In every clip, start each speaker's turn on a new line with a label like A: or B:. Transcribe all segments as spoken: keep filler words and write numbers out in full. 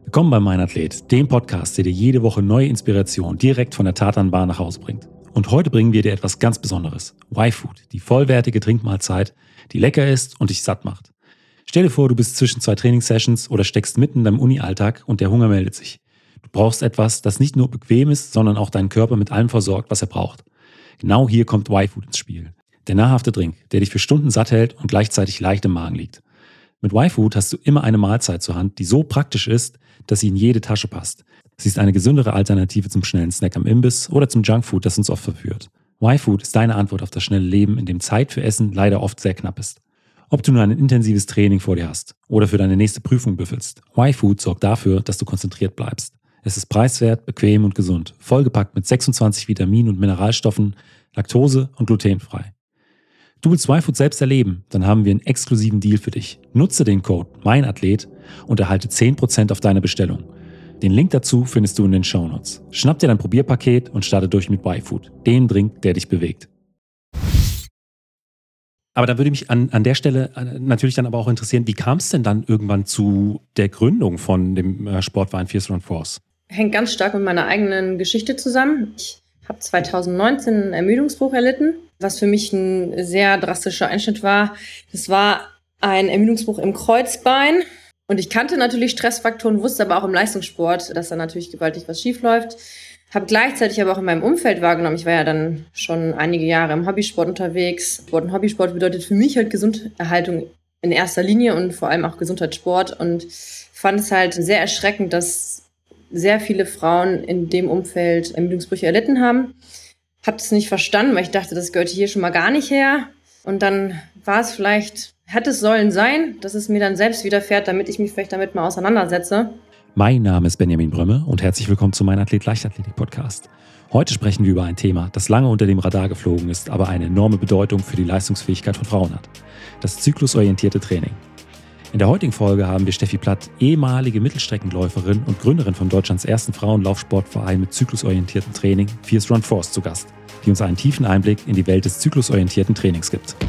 A: Willkommen bei Mein Athlet, dem Podcast, der dir jede Woche neue Inspiration direkt von der Tatanbar nach Hause bringt. Und heute bringen wir dir etwas ganz Besonderes. Y-Food, die vollwertige Trinkmahlzeit, die lecker ist und dich satt macht. Stell dir vor, du bist zwischen zwei Trainingssessions oder steckst mitten in deinem Uni-Alltag und der Hunger meldet sich. Du brauchst etwas, das nicht nur bequem ist, sondern auch deinen Körper mit allem versorgt, was er braucht. Genau hier kommt Y-Food ins Spiel. Der nahrhafte Drink, der dich für Stunden satt hält und gleichzeitig leicht im Magen liegt. Mit Y-Food hast du immer eine Mahlzeit zur Hand, die so praktisch ist, dass sie in jede Tasche passt. Sie ist eine gesündere Alternative zum schnellen Snack am Imbiss oder zum Junkfood, das uns oft verführt. Y-Food ist deine Antwort auf das schnelle Leben, in dem Zeit für Essen leider oft sehr knapp ist. Ob du nur ein intensives Training vor dir hast oder für deine nächste Prüfung büffelst, Y-Food sorgt dafür, dass du konzentriert bleibst. Es ist preiswert, bequem und gesund, vollgepackt mit sechsundzwanzig Vitaminen und Mineralstoffen, Laktose- und glutenfrei. Du willst Y-Food selbst erleben? Dann haben wir einen exklusiven Deal für dich. Nutze den Code MEINATHLET und erhalte zehn Prozent auf deine Bestellung. Den Link dazu findest du in den Shownotes. Schnapp dir dein Probierpaket und starte durch mit Y-Food, dem Drink, der dich bewegt. Aber da würde mich an, an der Stelle natürlich dann aber auch interessieren, wie kam es denn dann irgendwann zu der Gründung von dem äh, Sportverein Fierce Run Force?
B: Hängt ganz stark mit meiner eigenen Geschichte zusammen. Ich habe zweitausendneunzehn einen Ermüdungsbruch erlitten, was für mich ein sehr drastischer Einschnitt war. Das war ein Ermüdungsbruch im Kreuzbein. Und ich kannte natürlich Stressfaktoren, wusste aber auch im Leistungssport, dass da natürlich gewaltig was schief läuft. Habe gleichzeitig aber auch in meinem Umfeld wahrgenommen, ich war ja dann schon einige Jahre im Hobbysport unterwegs. Sport und Hobbysport bedeutet für mich halt Gesunderhaltung in erster Linie und vor allem auch Gesundheitssport. Und fand es halt sehr erschreckend, dass sehr viele Frauen in dem Umfeld Ermüdungsbrüche erlitten haben. Habe es nicht verstanden, weil ich dachte, das gehörte hier schon mal gar nicht her. Und dann war es vielleicht, hätte es sollen sein, dass es mir dann selbst widerfährt, damit ich mich vielleicht damit mal auseinandersetze.
A: Mein Name ist Benjamin Brömme und herzlich willkommen zu Mein Athlet Leichtathletik Podcast. Heute sprechen wir über ein Thema, das lange unter dem Radar geflogen ist, aber eine enorme Bedeutung für die Leistungsfähigkeit von Frauen hat. Das zyklusorientierte Training. In der heutigen Folge haben wir Steffi Platt, ehemalige Mittelstreckenläuferin und Gründerin von Deutschlands ersten Frauenlaufsportverein mit zyklusorientiertem Training, Fierce Run Force, zu Gast, die uns einen tiefen Einblick in die Welt des zyklusorientierten Trainings gibt.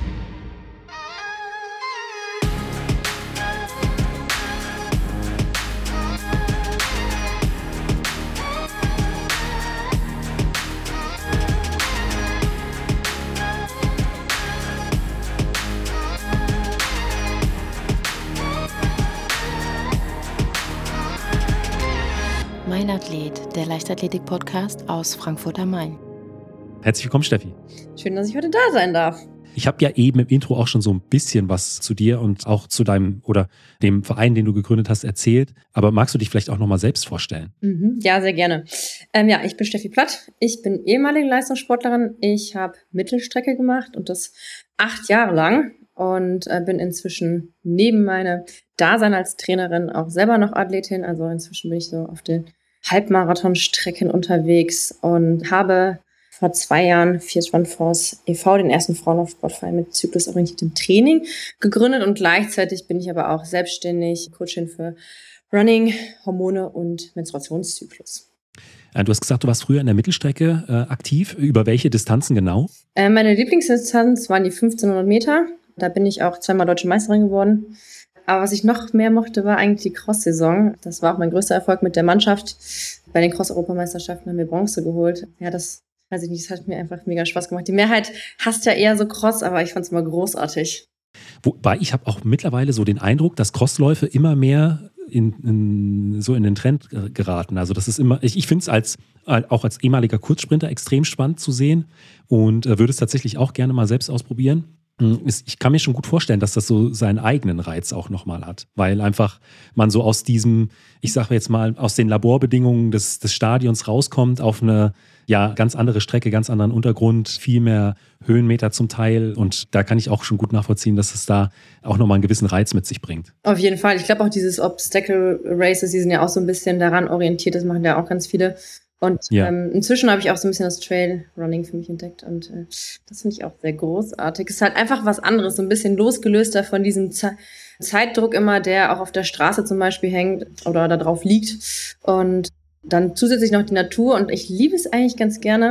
C: Mein Athlet, der Leichtathletik-Podcast aus Frankfurt am Main.
A: Herzlich willkommen, Steffi.
B: Schön, dass ich heute da sein darf.
A: Ich habe ja eben im Intro auch schon so ein bisschen was zu dir und auch zu deinem oder dem Verein, den du gegründet hast, erzählt. Aber magst du dich vielleicht auch nochmal selbst vorstellen?
B: Mhm, ja, sehr gerne. Ähm, ja, ich bin Steffi Platt. Ich bin ehemalige Leistungssportlerin. Ich habe Mittelstrecke gemacht und das acht Jahre lang. Und äh, bin inzwischen neben meinem Dasein als Trainerin auch selber noch Athletin. Also inzwischen bin ich so auf den Halbmarathonstrecken unterwegs und habe vor zwei Jahren Fierce Run Force e V, den ersten Frauenlaufsportverein mit zyklusorientiertem Training, gegründet. Und gleichzeitig bin ich aber auch selbstständig Coachin für Running, Hormone und Menstruationszyklus.
A: Du hast gesagt, du warst früher in der Mittelstrecke äh, aktiv. Über welche Distanzen genau?
B: Äh, meine Lieblingsdistanz waren die fünfzehnhundert Meter. Da bin ich auch zweimal Deutsche Meisterin geworden. Aber was ich noch mehr mochte, war eigentlich die Cross-Saison. Das war auch mein größter Erfolg mit der Mannschaft. Bei den Cross-Europameisterschaften haben wir Bronze geholt. Ja, das weiß ich nicht, das hat mir einfach mega Spaß gemacht. Die Mehrheit hasst ja eher so Cross, aber ich fand es immer großartig.
A: Wobei ich habe auch mittlerweile so den Eindruck, dass Crossläufe immer mehr in, in, so in den Trend geraten. Also das ist immer, ich, ich finde es als, auch als ehemaliger Kurzsprinter extrem spannend zu sehen und äh, würde es tatsächlich auch gerne mal selbst ausprobieren. Ich kann mir schon gut vorstellen, dass das so seinen eigenen Reiz auch nochmal hat, weil einfach man so aus diesem, ich sage jetzt mal, aus den Laborbedingungen des, des Stadions rauskommt auf eine ja ganz andere Strecke, ganz anderen Untergrund, viel mehr Höhenmeter zum Teil und da kann ich auch schon gut nachvollziehen, dass es da auch nochmal einen gewissen Reiz mit sich bringt.
B: Auf jeden Fall. Ich glaube auch dieses Obstacle Races, die sind ja auch so ein bisschen daran orientiert, das machen ja auch ganz viele. Und ja. ähm, inzwischen habe ich auch so ein bisschen das Trail-Running für mich entdeckt und äh, das finde ich auch sehr großartig. Es ist halt einfach was anderes, so ein bisschen losgelöster von diesem Ze- Zeitdruck immer, der auch auf der Straße zum Beispiel hängt oder da drauf liegt. Und dann zusätzlich noch die Natur und ich liebe es eigentlich ganz gerne,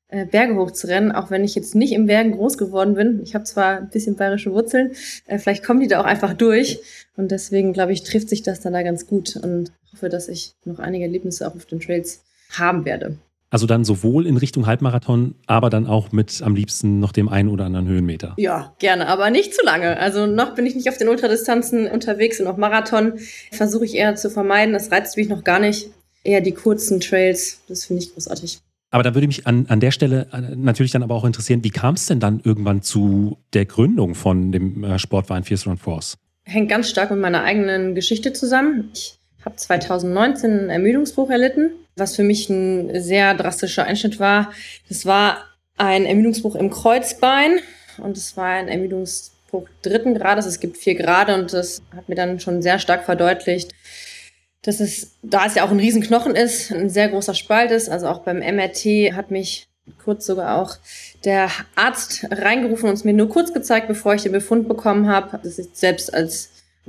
B: äh, Berge hochzurennen, auch wenn ich jetzt nicht im Bergen groß geworden bin. Ich habe zwar ein bisschen bayerische Wurzeln, äh, vielleicht kommen die da auch einfach durch. Und deswegen, glaube ich, trifft sich das dann da ganz gut und hoffe, dass ich noch einige Erlebnisse auch auf den Trails haben werde.
A: Also dann sowohl in Richtung Halbmarathon, aber dann auch mit am liebsten noch dem einen oder anderen Höhenmeter.
B: Ja, gerne, aber nicht zu lange. Also noch bin ich nicht auf den Ultradistanzen unterwegs und auch Marathon versuche ich eher zu vermeiden. Das reizt mich noch gar nicht. Eher die kurzen Trails, das finde ich großartig.
A: Aber da würde mich an, an der Stelle natürlich dann aber auch interessieren, wie kam es denn dann irgendwann zu der Gründung von dem Sportverein Fierce Run Force?
B: Hängt ganz stark mit meiner eigenen Geschichte zusammen. Ich habe zwanzig neunzehn einen Ermüdungsbruch erlitten, was für mich ein sehr drastischer Einschnitt war. Das war ein Ermüdungsbruch im Kreuzbein und es war ein Ermüdungsbruch dritten Grades. Es gibt vier Grade und das hat mir dann schon sehr stark verdeutlicht, dass es, da es ja auch ein Riesenknochen ist, ein sehr großer Spalt ist. Also auch beim M R T hat mich kurz sogar auch der Arzt reingerufen und es mir nur kurz gezeigt, bevor ich den Befund bekommen habe, dass ich selbst als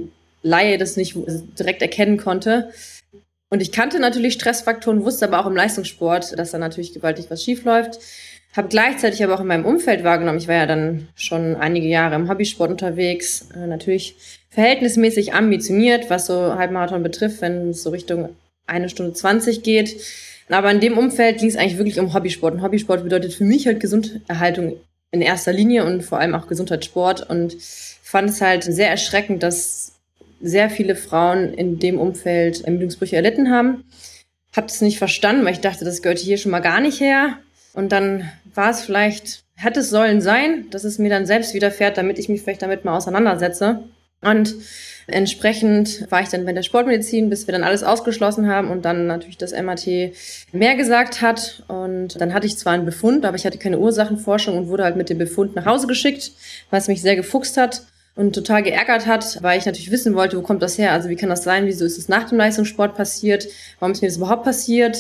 B: Laie das nicht direkt erkennen konnte. Und ich kannte natürlich Stressfaktoren, wusste aber auch im Leistungssport, dass da natürlich gewaltig was schief läuft. Habe gleichzeitig aber auch in meinem Umfeld wahrgenommen, ich war ja dann schon einige Jahre im Hobbysport unterwegs, äh, natürlich verhältnismäßig ambitioniert, was so Halbmarathon betrifft, wenn es so Richtung eine Stunde zwanzig geht. Aber in dem Umfeld ging es eigentlich wirklich um Hobbysport. Und Hobbysport bedeutet für mich halt Gesunderhaltung in erster Linie und vor allem auch Gesundheitssport. Und fand es halt sehr erschreckend, dass sehr viele Frauen in dem Umfeld Ermüdungsbrüche erlitten haben. Habe es nicht verstanden, weil ich dachte, das gehört hier schon mal gar nicht her. Und dann war es vielleicht, hätte es sollen sein, dass es mir dann selbst widerfährt, damit ich mich vielleicht damit mal auseinandersetze. Und entsprechend war ich dann bei der Sportmedizin, bis wir dann alles ausgeschlossen haben und dann natürlich das M R T mehr gesagt hat. Und dann hatte ich zwar einen Befund, aber ich hatte keine Ursachenforschung und wurde halt mit dem Befund nach Hause geschickt, was mich sehr gefuchst hat und total geärgert hat, weil ich natürlich wissen wollte, wo kommt das her? Also wie kann das sein? Wieso ist es nach dem Leistungssport passiert? Warum ist mir das überhaupt passiert?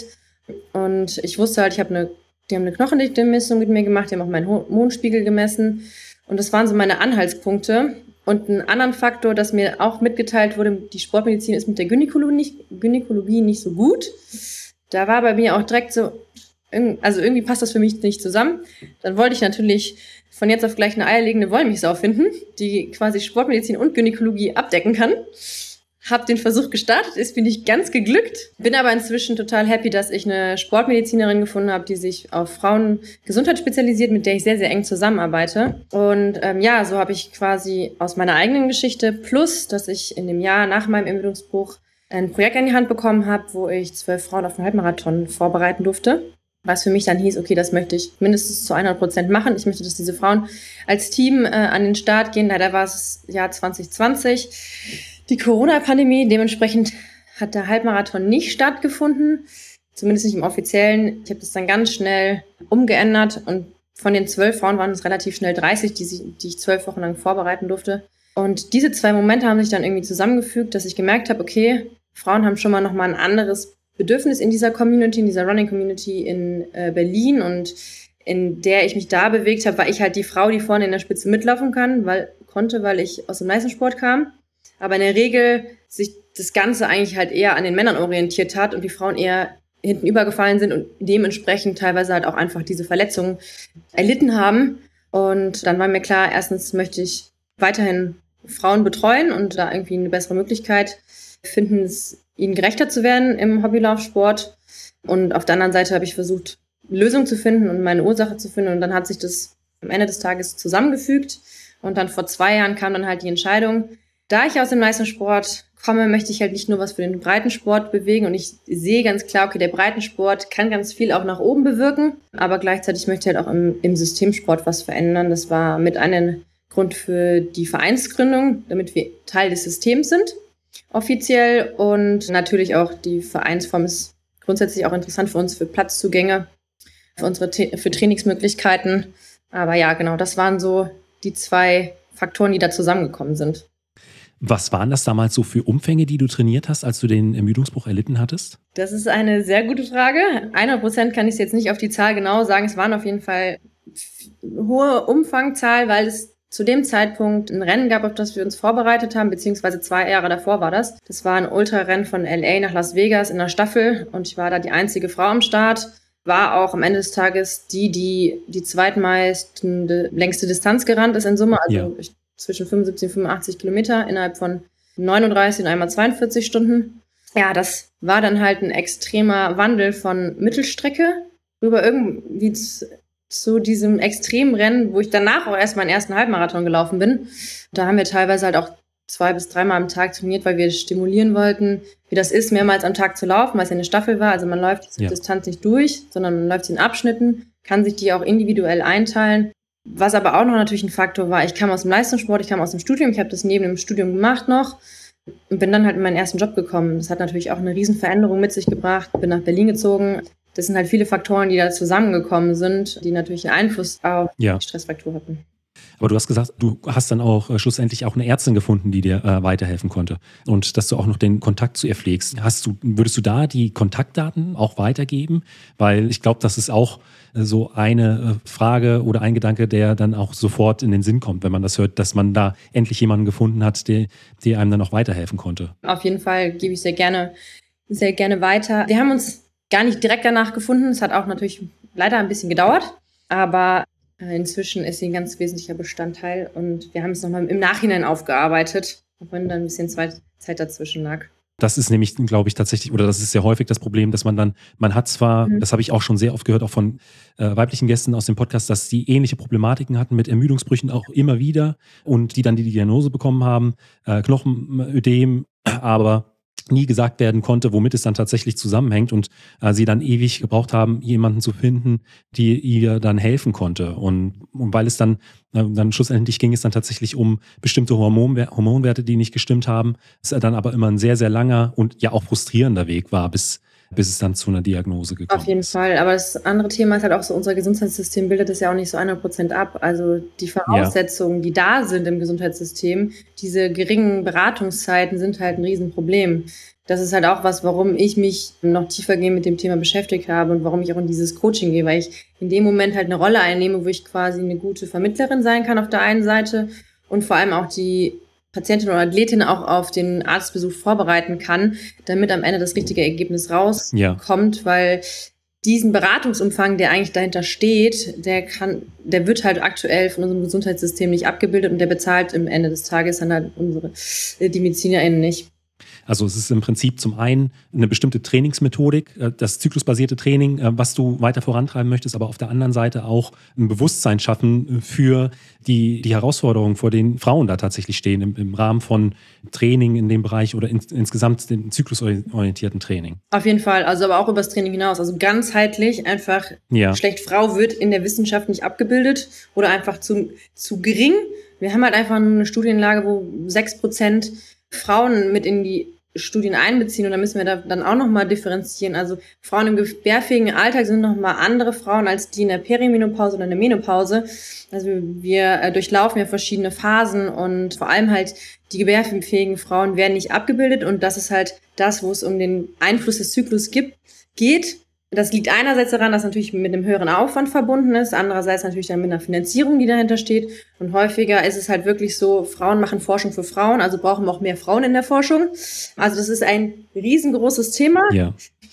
B: Und ich wusste halt, ich habe eine, die haben eine Knochendichte-Messung mit mir gemacht, die haben auch meinen Hormonspiegel gemessen. Und das waren so meine Anhaltspunkte. Und einen anderen Faktor, dass mir auch mitgeteilt wurde, die Sportmedizin ist mit der Gynäkologie nicht, Gynäkologie nicht so gut. Da war bei mir auch direkt so, also irgendwie passt das für mich nicht zusammen. Dann wollte ich natürlich von jetzt auf gleich eine eierlegende Wollmilchsau finden, die quasi Sportmedizin und Gynäkologie abdecken kann. Hab den Versuch gestartet, ist mir nicht ganz geglückt. Bin aber inzwischen total happy, dass ich eine Sportmedizinerin gefunden habe, die sich auf Frauengesundheit spezialisiert, mit der ich sehr, sehr eng zusammenarbeite. Und ähm, ja, so habe ich quasi aus meiner eigenen Geschichte plus, dass ich in dem Jahr nach meinem Ermüdungsbruch ein Projekt in die Hand bekommen habe, wo ich zwölf Frauen auf einen Halbmarathon vorbereiten durfte. Was für mich dann hieß, okay, das möchte ich mindestens zu hundert Prozent machen. Ich möchte, dass diese Frauen als Team äh, an den Start gehen. Leider war es das Jahr zwanzig zwanzig. Die Corona-Pandemie, dementsprechend hat der Halbmarathon nicht stattgefunden, zumindest nicht im offiziellen. Ich habe das dann ganz schnell umgeändert und von den zwölf Frauen waren es relativ schnell dreißig, die, sie, die ich zwölf Wochen lang vorbereiten durfte. Und diese zwei Momente haben sich dann irgendwie zusammengefügt, dass ich gemerkt habe, okay, Frauen haben schon mal nochmal ein anderes Bedürfnis in dieser Community, in dieser Running-Community in äh, Berlin und in der ich mich da bewegt habe, war ich halt die Frau, die vorne in der Spitze mitlaufen kann, weil konnte, weil ich aus dem Leistungssport kam. Aber in der Regel sich das Ganze eigentlich halt eher an den Männern orientiert hat und die Frauen eher hinten übergefallen sind und dementsprechend teilweise halt auch einfach diese Verletzungen erlitten haben. Und dann war mir klar, erstens möchte ich weiterhin Frauen betreuen und da irgendwie eine bessere Möglichkeit finden, es ihnen gerechter zu werden im Hobbylaufsport. Und auf der anderen Seite habe ich versucht, Lösungen zu finden und meine Ursache zu finden. Und dann hat sich das am Ende des Tages zusammengefügt. Und dann vor zwei Jahren kam dann halt die Entscheidung, da ich aus dem Leistungssport komme, möchte ich halt nicht nur was für den Breitensport bewegen. Und ich sehe ganz klar, okay, der Breitensport kann ganz viel auch nach oben bewirken. Aber gleichzeitig möchte ich halt auch im, im Systemsport was verändern. Das war mit einem Grund für die Vereinsgründung, damit wir Teil des Systems sind, offiziell. Und natürlich auch die Vereinsform ist grundsätzlich auch interessant für uns, für Platzzugänge, für unsere für Trainingsmöglichkeiten. Aber ja, genau, das waren so die zwei Faktoren, die da zusammengekommen sind.
A: Was waren das damals so für Umfänge, die du trainiert hast, als du den Ermüdungsbruch erlitten hattest?
B: Das ist eine sehr gute Frage. hundert Prozent kann ich es jetzt nicht auf die Zahl genau sagen. Es waren auf jeden Fall eine hohe Umfangzahl, weil es zu dem Zeitpunkt ein Rennen gab, auf das wir uns vorbereitet haben, beziehungsweise zwei Jahre davor war das. Das war ein Ultrarennen von L A nach Las Vegas in der Staffel und ich war da die einzige Frau am Start. war auch am Ende des Tages die, die die zweitmeiste längste Distanz gerannt ist in Summe, also
A: Ja.
B: zwischen fünfundsiebzig und fünfundachtzig Kilometer innerhalb von neununddreißig und einmal zweiundvierzig Stunden. Ja, das war dann halt ein extremer Wandel von Mittelstrecke rüber irgendwie zu, zu diesem extremen Rennen, wo ich danach auch erst meinen ersten Halbmarathon gelaufen bin. Da haben wir teilweise halt auch zwei bis dreimal am Tag trainiert, weil wir stimulieren wollten, wie das ist, mehrmals am Tag zu laufen, weil es ja eine Staffel war. Also man läuft diese
A: Ja.
B: Distanz nicht durch, sondern man läuft sie in Abschnitten, kann sich die auch individuell einteilen. Was aber auch noch natürlich ein Faktor war, ich kam aus dem Leistungssport, ich kam aus dem Studium, ich habe das neben dem Studium gemacht noch und bin dann halt in meinen ersten Job gekommen. Das hat natürlich auch eine riesen Veränderung mit sich gebracht, bin nach Berlin gezogen. Das sind halt viele Faktoren, die da zusammengekommen sind, die natürlich einen Einfluss auf
A: Ja.
B: die Stressfraktur hatten.
A: Aber du hast gesagt, du hast dann auch äh, schlussendlich auch eine Ärztin gefunden, die dir äh, weiterhelfen konnte. Und dass du auch noch den Kontakt zu ihr pflegst. Hast du, würdest du da die Kontaktdaten auch weitergeben? Weil ich glaube, das ist auch äh, so eine äh, Frage oder ein Gedanke, der dann auch sofort in den Sinn kommt, wenn man das hört, dass man da endlich jemanden gefunden hat, der, der einem dann auch weiterhelfen konnte.
B: Auf jeden Fall gebe ich sehr gerne, sehr gerne weiter. Wir haben uns gar nicht direkt danach gefunden. Es hat auch natürlich leider ein bisschen gedauert, aber inzwischen ist sie ein ganz wesentlicher Bestandteil und wir haben es nochmal im Nachhinein aufgearbeitet, auch wenn da ein bisschen Zeit dazwischen lag.
A: Das ist nämlich, glaube ich, tatsächlich, oder das ist sehr häufig das Problem, dass man dann, man hat zwar, mhm. das habe ich auch schon sehr oft gehört, auch von äh, weiblichen Gästen aus dem Podcast, dass die ähnliche Problematiken hatten mit Ermüdungsbrüchen auch immer wieder und die dann die Diagnose bekommen haben, äh, Knochenödem, aber nie gesagt werden konnte, womit es dann tatsächlich zusammenhängt und äh, sie dann ewig gebraucht haben, jemanden zu finden, die ihr dann helfen konnte. Und, und weil es dann, äh, dann schlussendlich ging es dann tatsächlich um bestimmte Hormon, Hormonwerte, die nicht gestimmt haben, es dann aber immer ein sehr, sehr langer und ja auch frustrierender Weg war, bis bis es dann zu einer Diagnose gekommen ist.
B: Auf jeden ist. Fall, aber das andere Thema ist halt auch so, unser Gesundheitssystem bildet das ja auch nicht so hundert Prozent ab. Also die Voraussetzungen, ja. die da sind im Gesundheitssystem, diese geringen Beratungszeiten sind halt ein Riesenproblem. Das ist halt auch was, warum ich mich noch tiefergehend mit dem Thema beschäftigt habe und warum ich auch in dieses Coaching gehe, weil ich in dem Moment halt eine Rolle einnehme, wo ich quasi eine gute Vermittlerin sein kann auf der einen Seite und vor allem auch die Patientin oder Athletin auch auf den Arztbesuch vorbereiten kann, damit am Ende das richtige Ergebnis rauskommt, ja. weil diesen Beratungsumfang, der eigentlich dahinter steht, der kann, der wird halt aktuell von unserem Gesundheitssystem nicht abgebildet und der bezahlt am Ende des Tages dann halt unsere, die MedizinerInnen nicht.
A: Also es ist im Prinzip zum einen eine bestimmte Trainingsmethodik, das zyklusbasierte Training, was du weiter vorantreiben möchtest, aber auf der anderen Seite auch ein Bewusstsein schaffen für die, die Herausforderungen, vor denen Frauen da tatsächlich stehen, im, im Rahmen von Training in dem Bereich oder in, insgesamt dem zyklusorientierten Training.
B: Auf jeden Fall, also aber auch über das Training hinaus, also ganzheitlich einfach
A: ja.
B: schlecht Frau wird in der Wissenschaft nicht abgebildet oder einfach zu, zu gering. Wir haben halt einfach eine Studienlage, wo sechs Prozent Frauen mit in die Studien einbeziehen und da müssen wir da dann auch nochmal differenzieren. Also Frauen im gebärfähigen Alter sind nochmal andere Frauen als die in der Perimenopause oder in der Menopause. Also wir äh, durchlaufen ja verschiedene Phasen und vor allem halt die gebärfähigen Frauen werden nicht abgebildet und das ist halt das, wo es um den Einfluss des Zyklus gibt, geht. Das liegt einerseits daran, dass natürlich mit einem höheren Aufwand verbunden ist, andererseits natürlich dann mit einer Finanzierung, die dahinter steht. Und häufiger ist es halt wirklich so, Frauen machen Forschung für Frauen, also brauchen wir auch mehr Frauen in der Forschung. Also das ist ein riesengroßes Thema.
A: Ja.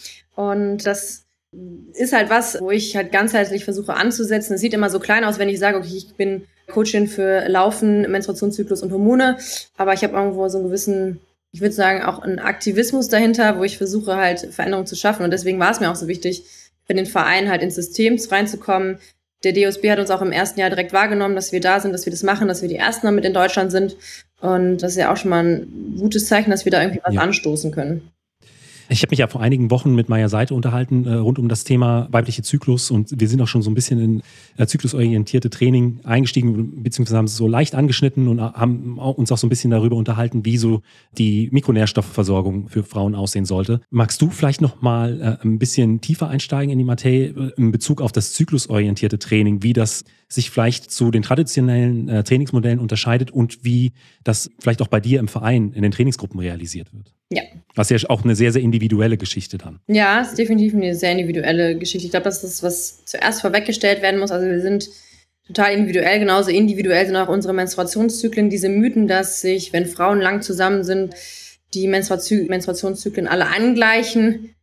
B: Und das ist halt was, wo ich halt ganzheitlich versuche anzusetzen. Es sieht immer so klein aus, wenn ich sage, okay, ich bin Coachin für Laufen, Menstruationszyklus und Hormone, aber ich habe irgendwo so einen gewissen, ich würde sagen, auch einen Aktivismus dahinter, wo ich versuche halt Veränderungen zu schaffen. Und deswegen war es mir auch so wichtig, für den Verein halt ins System reinzukommen. Der D O S B hat uns auch im ersten Jahr direkt wahrgenommen, dass wir da sind, dass wir das machen, dass wir die Ersten damit in Deutschland sind. Und das ist ja auch schon mal ein gutes Zeichen, dass wir da irgendwie was ja. anstoßen können.
A: Ich habe mich ja vor einigen Wochen mit Maja Seite unterhalten äh, rund um das Thema weibliche Zyklus und wir sind auch schon so ein bisschen in äh, zyklusorientierte Training eingestiegen, beziehungsweise haben es so leicht angeschnitten und haben uns auch so ein bisschen darüber unterhalten, wie so die Mikronährstoffversorgung für Frauen aussehen sollte. Magst du vielleicht noch mal äh, ein bisschen tiefer einsteigen in die Materie äh, in Bezug auf das zyklusorientierte Training, wie das sich vielleicht zu den traditionellen äh, Trainingsmodellen unterscheidet und wie das vielleicht auch bei dir im Verein in den Trainingsgruppen realisiert wird?
B: Ja.
A: Was ja auch eine sehr, sehr individuelle Geschichte dann.
B: Ja, es ist definitiv eine sehr individuelle Geschichte. Ich glaube, das ist, was zuerst vorweggestellt werden muss. Also wir sind total individuell, genauso individuell sind auch unsere Menstruationszyklen. Diese Mythen, dass sich, wenn Frauen lang zusammen sind, die Menstruationszyklen alle angleichen,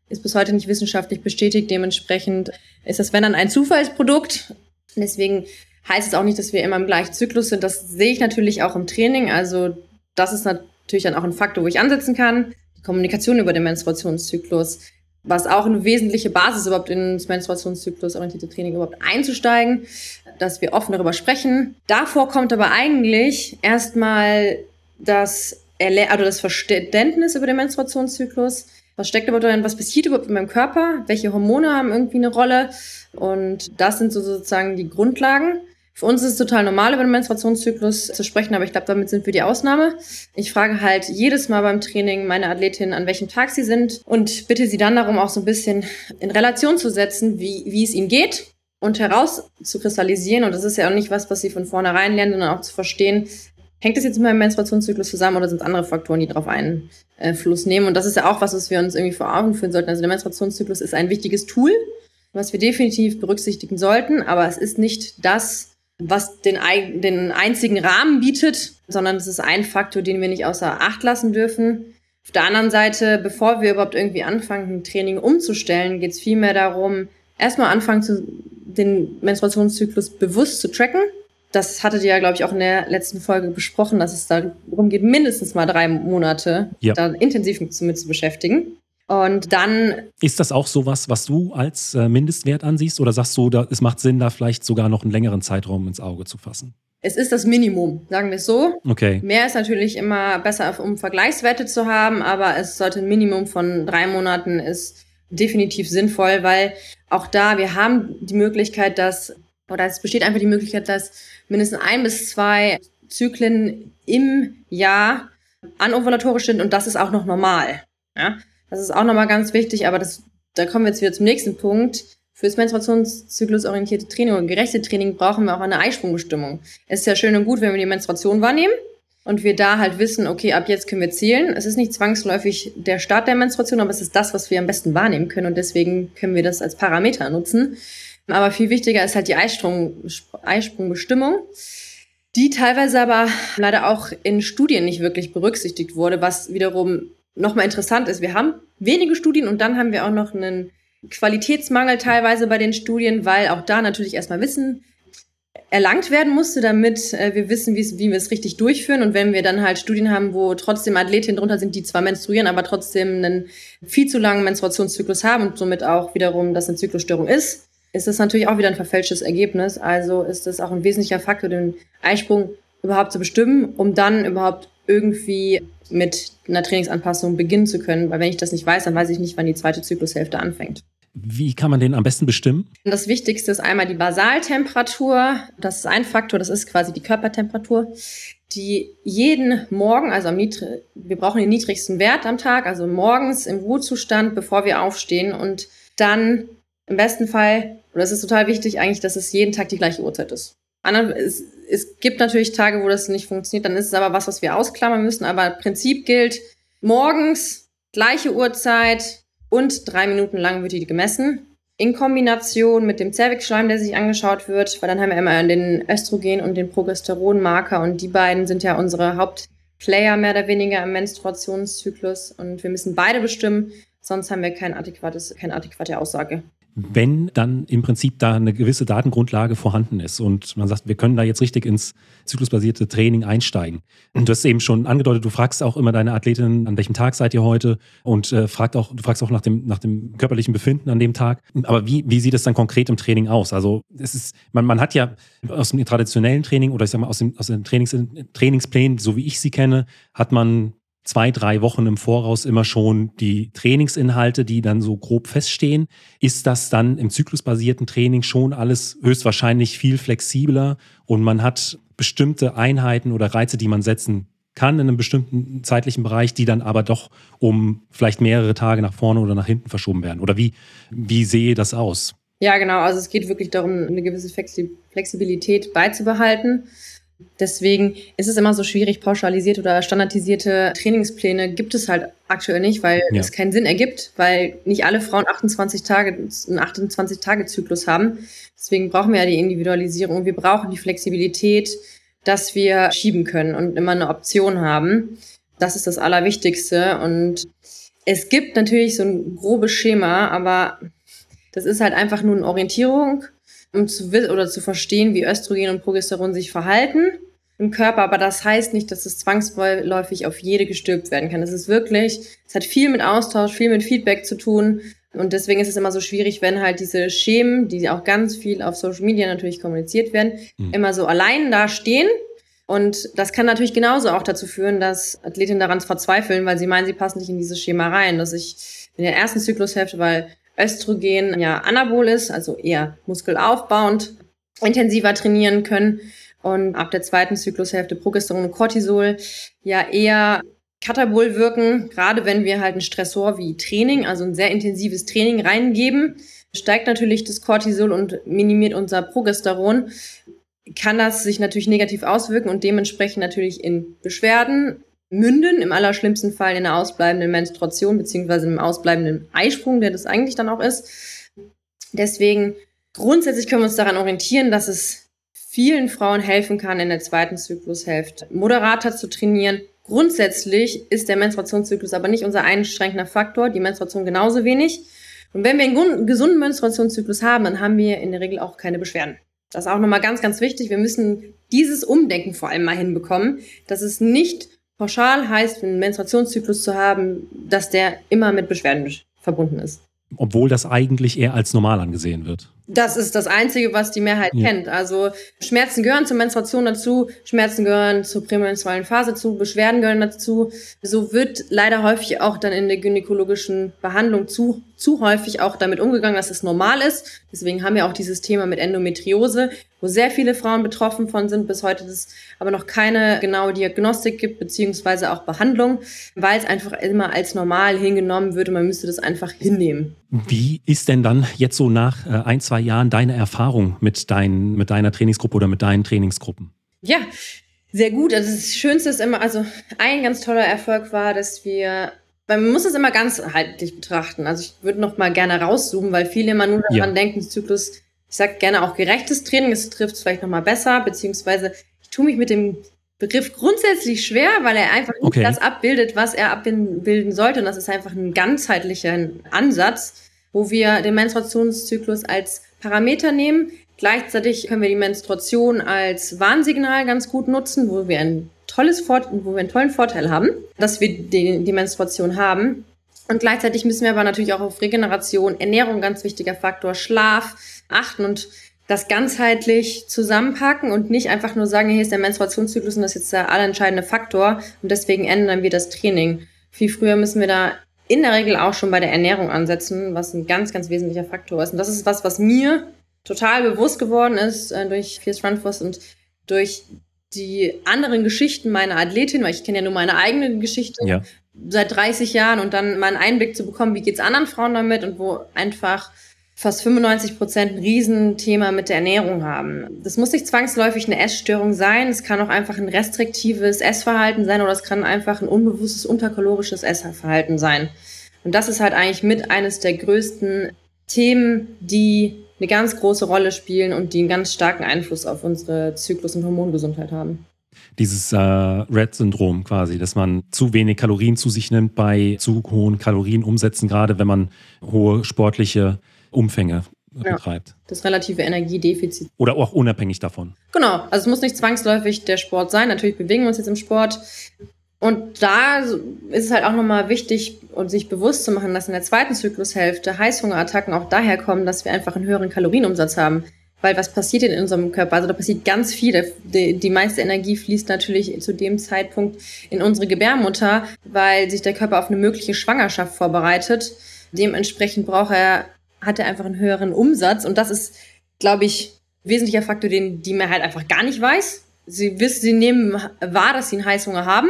B: ist bis heute nicht wissenschaftlich bestätigt. Dementsprechend ist das, wenn dann, ein Zufallsprodukt. Deswegen heißt es auch nicht, dass wir immer im gleichen Zyklus sind. Das sehe ich natürlich auch im Training. Also das ist natürlich dann auch ein Faktor, wo ich ansetzen kann. Die Kommunikation über den Menstruationszyklus, was auch eine wesentliche Basis überhaupt ins Menstruationszyklus orientierte Training überhaupt einzusteigen, dass wir offen darüber sprechen. Davor kommt aber eigentlich erstmal das, Erle- also das Verständnis über den Menstruationszyklus. Was steckt überhaupt drin? Was passiert überhaupt in meinem Körper? Welche Hormone haben irgendwie eine Rolle? Und das sind so sozusagen die Grundlagen. Für uns ist es total normal, über den Menstruationszyklus zu sprechen, aber ich glaube, damit sind wir die Ausnahme. Ich frage halt jedes Mal beim Training meine Athletin, an welchem Tag sie sind, und bitte sie dann darum, auch so ein bisschen in Relation zu setzen, wie, wie es ihnen geht und herauszukristallisieren. Und das ist ja auch nicht was, was sie von vornherein lernen, sondern auch zu verstehen, hängt das jetzt mit meinem Menstruationszyklus zusammen oder sind es andere Faktoren, die darauf Einfluss nehmen? Und das ist ja auch was, was wir uns irgendwie vor Augen führen sollten. Also der Menstruationszyklus ist ein wichtiges Tool, was wir definitiv berücksichtigen sollten, aber es ist nicht das, was den, den einzigen Rahmen bietet, sondern es ist ein Faktor, den wir nicht außer Acht lassen dürfen. Auf der anderen Seite, bevor wir überhaupt irgendwie anfangen, ein Training umzustellen, geht es vielmehr darum, erstmal anfangen, zu, den Menstruationszyklus bewusst zu tracken. Das hattet ihr ja, glaube ich, auch in der letzten Folge besprochen, dass es darum geht, mindestens mal drei Monate ja. da intensiv mit, mit zu beschäftigen. Und dann...
A: Ist das auch sowas, was du als äh, Mindestwert ansiehst? Oder sagst du, da, es macht Sinn, da vielleicht sogar noch einen längeren Zeitraum ins Auge zu fassen?
B: Es ist das Minimum, sagen wir es so.
A: Okay.
B: Mehr ist natürlich immer besser, um Vergleichswerte zu haben, aber es sollte ein Minimum von drei Monaten ist definitiv sinnvoll, weil auch da, wir haben die Möglichkeit, dass, oder es besteht einfach die Möglichkeit, dass mindestens ein bis zwei Zyklen im Jahr anovulatorisch sind, und das ist auch noch normal. Ja? Das ist auch nochmal ganz wichtig, aber das, da kommen wir jetzt wieder zum nächsten Punkt. Fürs menstruationszyklusorientierte Training oder gerechte Training brauchen wir auch eine Eisprungbestimmung. Es ist ja schön und gut, wenn wir die Menstruation wahrnehmen und wir da halt wissen, okay, ab jetzt können wir zählen. Es ist nicht zwangsläufig der Start der Menstruation, aber es ist das, was wir am besten wahrnehmen können, und deswegen können wir das als Parameter nutzen. Aber viel wichtiger ist halt die Eisprung, Eisprungbestimmung, die teilweise aber leider auch in Studien nicht wirklich berücksichtigt wurde, was wiederum nochmal interessant ist. Wir haben wenige Studien und dann haben wir auch noch einen Qualitätsmangel teilweise bei den Studien, weil auch da natürlich erstmal Wissen erlangt werden musste, damit äh, wir wissen, wie wir es richtig durchführen. Und wenn wir dann halt Studien haben, wo trotzdem Athletinnen drunter sind, die zwar menstruieren, aber trotzdem einen viel zu langen Menstruationszyklus haben und somit auch wiederum, dass eine Zyklusstörung ist, ist das natürlich auch wieder ein verfälschtes Ergebnis. Also ist das auch ein wesentlicher Faktor, den Eisprung überhaupt zu bestimmen, um dann überhaupt irgendwie mit einer Trainingsanpassung beginnen zu können. Weil wenn ich das nicht weiß, dann weiß ich nicht, wann die zweite Zyklushälfte anfängt.
A: Wie kann man den am besten bestimmen?
B: Das Wichtigste ist einmal die Basaltemperatur. Das ist ein Faktor, das ist quasi die Körpertemperatur, die jeden Morgen, also am niedrig, wir brauchen den niedrigsten Wert am Tag, also morgens im Ruhezustand, bevor wir aufstehen, und dann im besten Fall, und das ist total wichtig eigentlich, dass es jeden Tag die gleiche Uhrzeit ist. Es, es gibt natürlich Tage, wo das nicht funktioniert, dann ist es aber was, was wir ausklammern müssen, aber Prinzip gilt, morgens, gleiche Uhrzeit und drei Minuten lang wird die gemessen, in Kombination mit dem Zervixschleim, der sich angeschaut wird, weil dann haben wir immer den Östrogen- und den Progesteronmarker, und die beiden sind ja unsere Hauptplayer mehr oder weniger im Menstruationszyklus, und wir müssen beide bestimmen, sonst haben wir kein adäquates, keine adäquate Aussage.
A: Wenn dann im Prinzip da eine gewisse Datengrundlage vorhanden ist und man sagt, wir können da jetzt richtig ins zyklusbasierte Training einsteigen. Und du hast eben schon angedeutet, du fragst auch immer deine Athletin, an welchem Tag seid ihr heute, und äh, fragt auch, du fragst auch nach dem, nach dem körperlichen Befinden an dem Tag. Aber wie, wie sieht es dann konkret im Training aus? Also es ist, man, man hat ja aus dem traditionellen Training oder ich sag mal aus, dem, aus den Trainings, Trainingsplänen, so wie ich sie kenne, hat man zwei, drei Wochen im Voraus immer schon die Trainingsinhalte, die dann so grob feststehen. Ist das dann im zyklusbasierten Training schon alles höchstwahrscheinlich viel flexibler und man hat bestimmte Einheiten oder Reize, die man setzen kann in einem bestimmten zeitlichen Bereich, die dann aber doch um vielleicht mehrere Tage nach vorne oder nach hinten verschoben werden? Oder wie, wie sehe das aus?
B: Ja, genau. Also es geht wirklich darum, eine gewisse Flexibilität beizubehalten. Deswegen ist es immer so schwierig, pauschalisierte oder standardisierte Trainingspläne gibt es halt aktuell nicht, weil ja. es keinen Sinn ergibt, weil nicht alle Frauen achtundzwanzig Tage, einen achtundzwanzig-Tage-Zyklus haben. Deswegen brauchen wir ja die Individualisierung. Wir brauchen die Flexibilität, dass wir schieben können und immer eine Option haben. Das ist das Allerwichtigste. Und Es gibt natürlich so ein grobes Schema, aber das ist halt einfach nur eine Orientierung, um zu wissen oder zu verstehen, wie Östrogen und Progesteron sich verhalten im Körper. Aber das heißt nicht, dass es zwangsläufig auf jede gestülpt werden kann. Es ist wirklich, es hat viel mit Austausch, viel mit Feedback zu tun. Und deswegen ist es immer so schwierig, wenn halt diese Schemen, die auch ganz viel auf Social Media natürlich kommuniziert werden, mhm. immer so allein da stehen. Und das kann natürlich genauso auch dazu führen, dass Athletinnen daran verzweifeln, weil sie meinen, sie passen nicht in dieses Schema rein. Dass ich in der ersten Zyklushälfte, weil Östrogen ja anabol ist, also eher muskelaufbauend, intensiver trainieren können. Und ab der zweiten Zyklushälfte Progesteron und Cortisol ja eher katabol wirken. Gerade wenn wir halt einen Stressor wie Training, also ein sehr intensives Training reingeben, steigt natürlich das Cortisol und minimiert unser Progesteron. Kann das sich natürlich negativ auswirken und dementsprechend natürlich in Beschwerden münden, im allerschlimmsten Fall in einer ausbleibenden Menstruation beziehungsweise einem ausbleibenden Eisprung, der das eigentlich dann auch ist. Deswegen grundsätzlich können wir uns daran orientieren, dass es vielen Frauen helfen kann, in der zweiten Zyklushälfte moderater zu trainieren. Grundsätzlich ist der Menstruationszyklus aber nicht unser einschränkender Faktor, die Menstruation genauso wenig. Und wenn wir einen gesunden Menstruationszyklus haben, dann haben wir in der Regel auch keine Beschwerden. Das ist auch nochmal ganz, ganz wichtig. Wir müssen dieses Umdenken vor allem mal hinbekommen, dass es nicht pauschal heißt, einen Menstruationszyklus zu haben, dass der immer mit Beschwerden verbunden ist.
A: Obwohl das eigentlich eher als normal angesehen wird.
B: Das ist das Einzige, was die Mehrheit ja. kennt. Also Schmerzen gehören zur Menstruation dazu, Schmerzen gehören zur prämenstrualen Phase dazu, Beschwerden gehören dazu. So wird leider häufig auch dann in der gynäkologischen Behandlung zu, zu häufig auch damit umgegangen, dass es normal ist. Deswegen haben wir auch dieses Thema mit Endometriose, wo sehr viele Frauen betroffen von sind, bis heute es aber noch keine genaue Diagnostik gibt, beziehungsweise auch Behandlung, weil es einfach immer als normal hingenommen wird und man müsste das einfach hinnehmen.
A: Wie ist denn dann jetzt so nach äh, ein, zwei Jahren deine Erfahrung mit, dein, mit deiner Trainingsgruppe oder mit deinen Trainingsgruppen?
B: Ja, sehr gut. Also das Schönste ist immer, also ein ganz toller Erfolg war, dass wir, weil man muss es immer ganzheitlich betrachten. Also ich würde noch mal gerne rauszoomen, weil viele immer nur daran ja. denken, Zyklus, ich sage gerne auch gerechtes Training, das trifft es vielleicht noch mal besser, beziehungsweise ich tue mich mit dem Begriff grundsätzlich schwer, weil er einfach nicht okay. das abbildet, was er abbilden sollte. Und das ist einfach ein ganzheitlicher Ansatz, wo wir den Menstruationszyklus als Parameter nehmen. Gleichzeitig können wir die Menstruation als Warnsignal ganz gut nutzen, wo wir ein tolles Vor- wo wir einen tollen Vorteil haben, dass wir die, die Menstruation haben. Und gleichzeitig müssen wir aber natürlich auch auf Regeneration, Ernährung, ganz wichtiger Faktor, Schlaf achten und das ganzheitlich zusammenpacken und nicht einfach nur sagen, hier ist der Menstruationszyklus und das ist jetzt der allerentscheidende Faktor und deswegen ändern wir das Training. Viel früher müssen wir da in der Regel auch schon bei der Ernährung ansetzen, was ein ganz, ganz wesentlicher Faktor ist. Und das ist was, was mir total bewusst geworden ist äh, durch Fierce Run Force und durch die anderen Geschichten meiner Athletin, weil ich kenne ja nur meine eigene Geschichte ja. seit dreißig Jahren und dann mal einen Einblick zu bekommen, wie geht's anderen Frauen damit und wo einfach fast fünfundneunzig Prozent ein Riesenthema mit der Ernährung haben. Das muss nicht zwangsläufig eine Essstörung sein, es kann auch einfach ein restriktives Essverhalten sein oder es kann einfach ein unbewusstes, unterkalorisches Essverhalten sein. Und das ist halt eigentlich mit eines der größten Themen, die eine ganz große Rolle spielen und die einen ganz starken Einfluss auf unsere Zyklus- und Hormongesundheit haben.
A: Dieses äh, Red-Syndrom quasi, dass man zu wenig Kalorien zu sich nimmt bei zu hohen Kalorienumsätzen, gerade wenn man hohe sportliche Umfänge ja, betreibt.
B: Das relative Energiedefizit.
A: Oder auch unabhängig davon.
B: Genau, also es muss nicht zwangsläufig der Sport sein. Natürlich bewegen wir uns jetzt im Sport. Und da ist es halt auch nochmal wichtig, und sich bewusst zu machen, dass in der zweiten Zyklushälfte Heißhungerattacken auch daher kommen, dass wir einfach einen höheren Kalorienumsatz haben. Weil was passiert denn in unserem Körper? Also da passiert ganz viel. Die, die meiste Energie fließt natürlich zu dem Zeitpunkt in unsere Gebärmutter, weil sich der Körper auf eine mögliche Schwangerschaft vorbereitet. Dementsprechend braucht er hat er einfach einen höheren Umsatz. Und das ist, glaube ich, ein wesentlicher Faktor, den die Mehrheit einfach gar nicht weiß. Sie wissen, sie nehmen wahr, dass sie einen Heißhunger haben,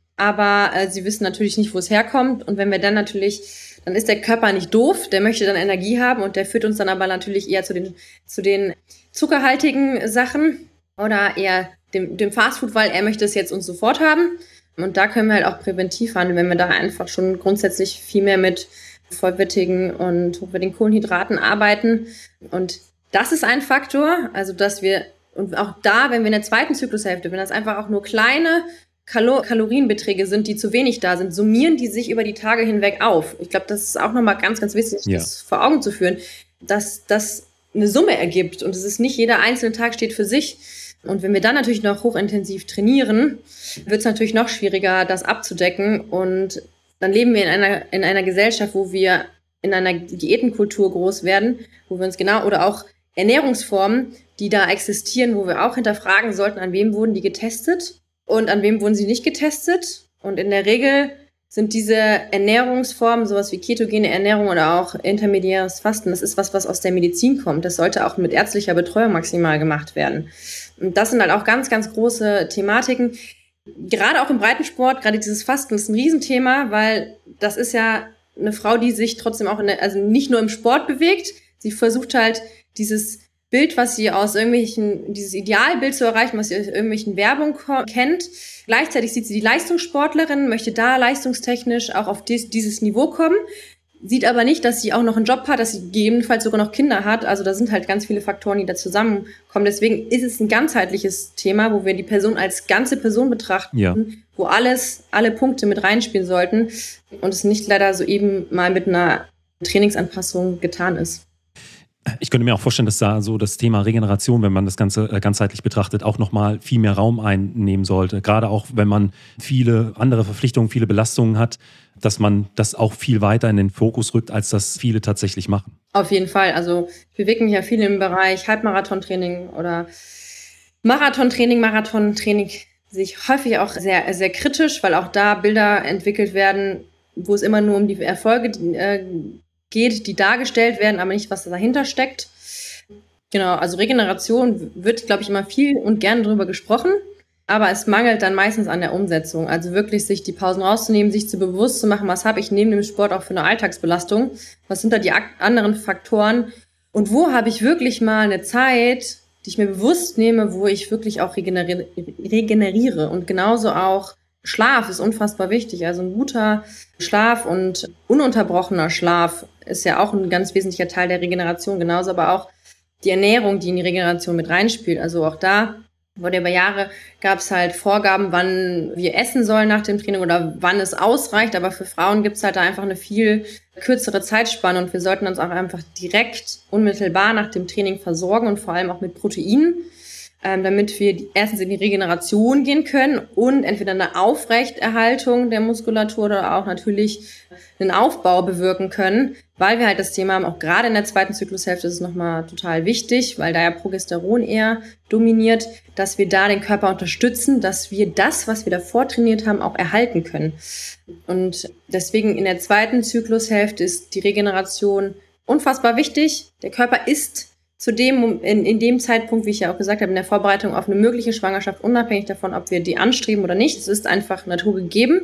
B: aber äh, sie wissen natürlich nicht, wo es herkommt. Und wenn wir dann natürlich, dann ist der Körper nicht doof, der möchte dann Energie haben und der führt uns dann aber natürlich eher zu den, zu den zuckerhaltigen Sachen oder eher dem, dem Fastfood, weil er möchte es jetzt uns sofort haben. Und da können wir halt auch präventiv handeln, wenn wir da einfach schon grundsätzlich viel mehr mit vollwertigen und hochwertigen Kohlenhydraten arbeiten. Und das ist ein Faktor, also dass wir, und auch da, wenn wir in der zweiten Zyklushälfte, wenn das einfach auch nur kleine Kalo- Kalorienbeträge sind, die zu wenig da sind, summieren die sich über die Tage hinweg auf. Ich glaube, das ist auch nochmal ganz, ganz wichtig,
A: Ja.
B: das vor Augen zu führen, dass das eine Summe ergibt und es ist nicht jeder einzelne Tag steht für sich. Und wenn wir dann natürlich noch hochintensiv trainieren, wird es natürlich noch schwieriger, das abzudecken. Und dann leben wir in einer, in einer Gesellschaft, wo wir in einer Diätenkultur groß werden, wo wir uns genau, oder auch Ernährungsformen, die da existieren, wo wir auch hinterfragen sollten, an wem wurden die getestet und an wem wurden sie nicht getestet. Und in der Regel sind diese Ernährungsformen, sowas wie ketogene Ernährung oder auch intermediäres Fasten, das ist was, was aus der Medizin kommt. Das sollte auch mit ärztlicher Betreuung maximal gemacht werden. Und das sind halt auch ganz, ganz große Thematiken. Gerade auch im Breitensport, gerade dieses Fasten ist ein Riesenthema, weil das ist ja eine Frau, die sich trotzdem auch in der, also nicht nur im Sport bewegt. Sie versucht halt dieses Bild, was sie aus irgendwelchen, dieses Idealbild zu erreichen, was sie aus irgendwelchen Werbung ko- kennt. Gleichzeitig sieht sie die Leistungssportlerin, möchte da leistungstechnisch auch auf dies, dieses Niveau kommen, sieht aber nicht, dass sie auch noch einen Job hat, dass sie gegebenenfalls sogar noch Kinder hat. Also da sind halt ganz viele Faktoren, die da zusammenkommen. Deswegen ist es ein ganzheitliches Thema, wo wir die Person als ganze Person betrachten,
A: Ja.
B: wo alles, alle Punkte mit reinspielen sollten und es nicht leider so eben mal mit einer Trainingsanpassung getan ist.
A: Ich könnte mir auch vorstellen, dass da so das Thema Regeneration, wenn man das Ganze äh, ganzheitlich betrachtet, auch nochmal viel mehr Raum einnehmen sollte. Gerade auch, wenn man viele andere Verpflichtungen, viele Belastungen hat, dass man das auch viel weiter in den Fokus rückt, als das viele tatsächlich machen.
B: Auf jeden Fall. Also ich bewege mich ja viel im Bereich Halbmarathontraining oder Marathontraining. Marathontraining sehe ich häufig auch sehr, sehr kritisch, weil auch da Bilder entwickelt werden, wo es immer nur um die Erfolge äh, geht, die dargestellt werden, aber nicht, was dahinter steckt. Genau, also Regeneration wird, glaube ich, immer viel und gern drüber gesprochen, aber es mangelt dann meistens an der Umsetzung. Also wirklich sich die Pausen rauszunehmen, sich zu bewusst zu machen, was habe ich neben dem Sport auch für eine Alltagsbelastung, was sind da die ak- anderen Faktoren und wo habe ich wirklich mal eine Zeit, die ich mir bewusst nehme, wo ich wirklich auch regeneri- regeneriere und genauso auch Schlaf ist unfassbar wichtig. Also ein guter Schlaf und ununterbrochener Schlaf ist ja auch ein ganz wesentlicher Teil der Regeneration. Genauso aber auch die Ernährung, die in die Regeneration mit reinspielt. Also auch da wurde über Jahre gab es halt Vorgaben, wann wir essen sollen nach dem Training oder wann es ausreicht. Aber für Frauen gibt es halt da einfach eine viel kürzere Zeitspanne und wir sollten uns auch einfach direkt unmittelbar nach dem Training versorgen und vor allem auch mit Proteinen. Ähm, damit wir die, erstens in die Regeneration gehen können und entweder eine Aufrechterhaltung der Muskulatur oder auch natürlich einen Aufbau bewirken können, weil wir halt das Thema haben, auch gerade in der zweiten Zyklushälfte ist es nochmal total wichtig, weil da ja Progesteron eher dominiert, dass wir da den Körper unterstützen, dass wir das, was wir davor trainiert haben, auch erhalten können. Und deswegen in der zweiten Zyklushälfte ist die Regeneration unfassbar wichtig. Der Körper ist zu dem, in, in dem Zeitpunkt, wie ich ja auch gesagt habe, in der Vorbereitung auf eine mögliche Schwangerschaft, unabhängig davon, ob wir die anstreben oder nicht. Es ist einfach naturgegeben.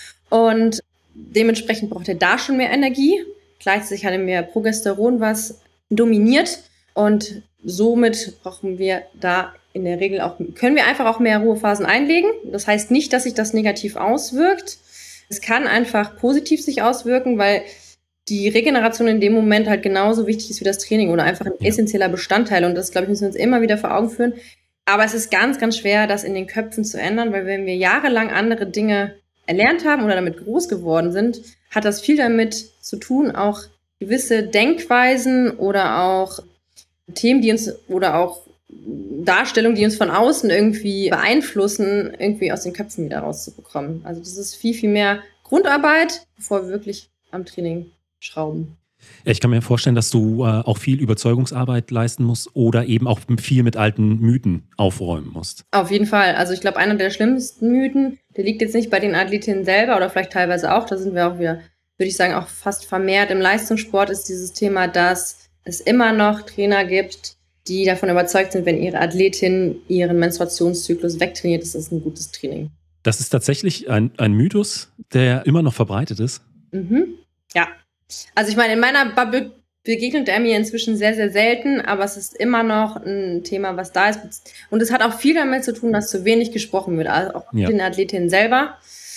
B: Und dementsprechend braucht er da schon mehr Energie. Gleichzeitig hat er mehr Progesteron, was dominiert. Und somit brauchen wir da in der Regel auch, können wir einfach auch mehr Ruhephasen einlegen. Das heißt nicht, dass sich das negativ auswirkt. Es kann einfach positiv sich auswirken, weil die Regeneration in dem Moment halt genauso wichtig ist wie das Training oder einfach ein
A: Ja.
B: essentieller Bestandteil. Und das, glaube ich, müssen wir uns immer wieder vor Augen führen. Aber es ist ganz, ganz schwer, das in den Köpfen zu ändern, weil wenn wir jahrelang andere Dinge erlernt haben oder damit groß geworden sind, hat das viel damit zu tun, auch gewisse Denkweisen oder auch Themen, die uns oder auch Darstellungen, die uns von außen irgendwie beeinflussen, irgendwie aus den Köpfen wieder rauszubekommen. Also das ist viel, viel mehr Grundarbeit, bevor wir wirklich am Training schrauben.
A: Ja, ich kann mir vorstellen, dass du äh, auch viel Überzeugungsarbeit leisten musst oder eben auch viel mit alten Mythen aufräumen musst.
B: Auf jeden Fall. Also ich glaube, einer der schlimmsten Mythen, der liegt jetzt nicht bei den Athletinnen selber oder vielleicht teilweise auch, da sind wir auch wieder, würde ich sagen, auch fast vermehrt im Leistungssport, ist dieses Thema, dass es immer noch Trainer gibt, die davon überzeugt sind, wenn ihre Athletin ihren Menstruationszyklus wegtrainiert, ist das ein gutes Training.
A: Das ist tatsächlich ein, ein Mythos, der immer noch verbreitet ist.
B: Mhm. Ja. Also ich meine, in meiner Bubble begegnet er mir inzwischen sehr, sehr selten, aber es ist immer noch ein Thema, was da ist. Und es hat auch viel damit zu tun, dass zu wenig gesprochen wird, also auch mit
A: Ja.
B: den Athletinnen selber.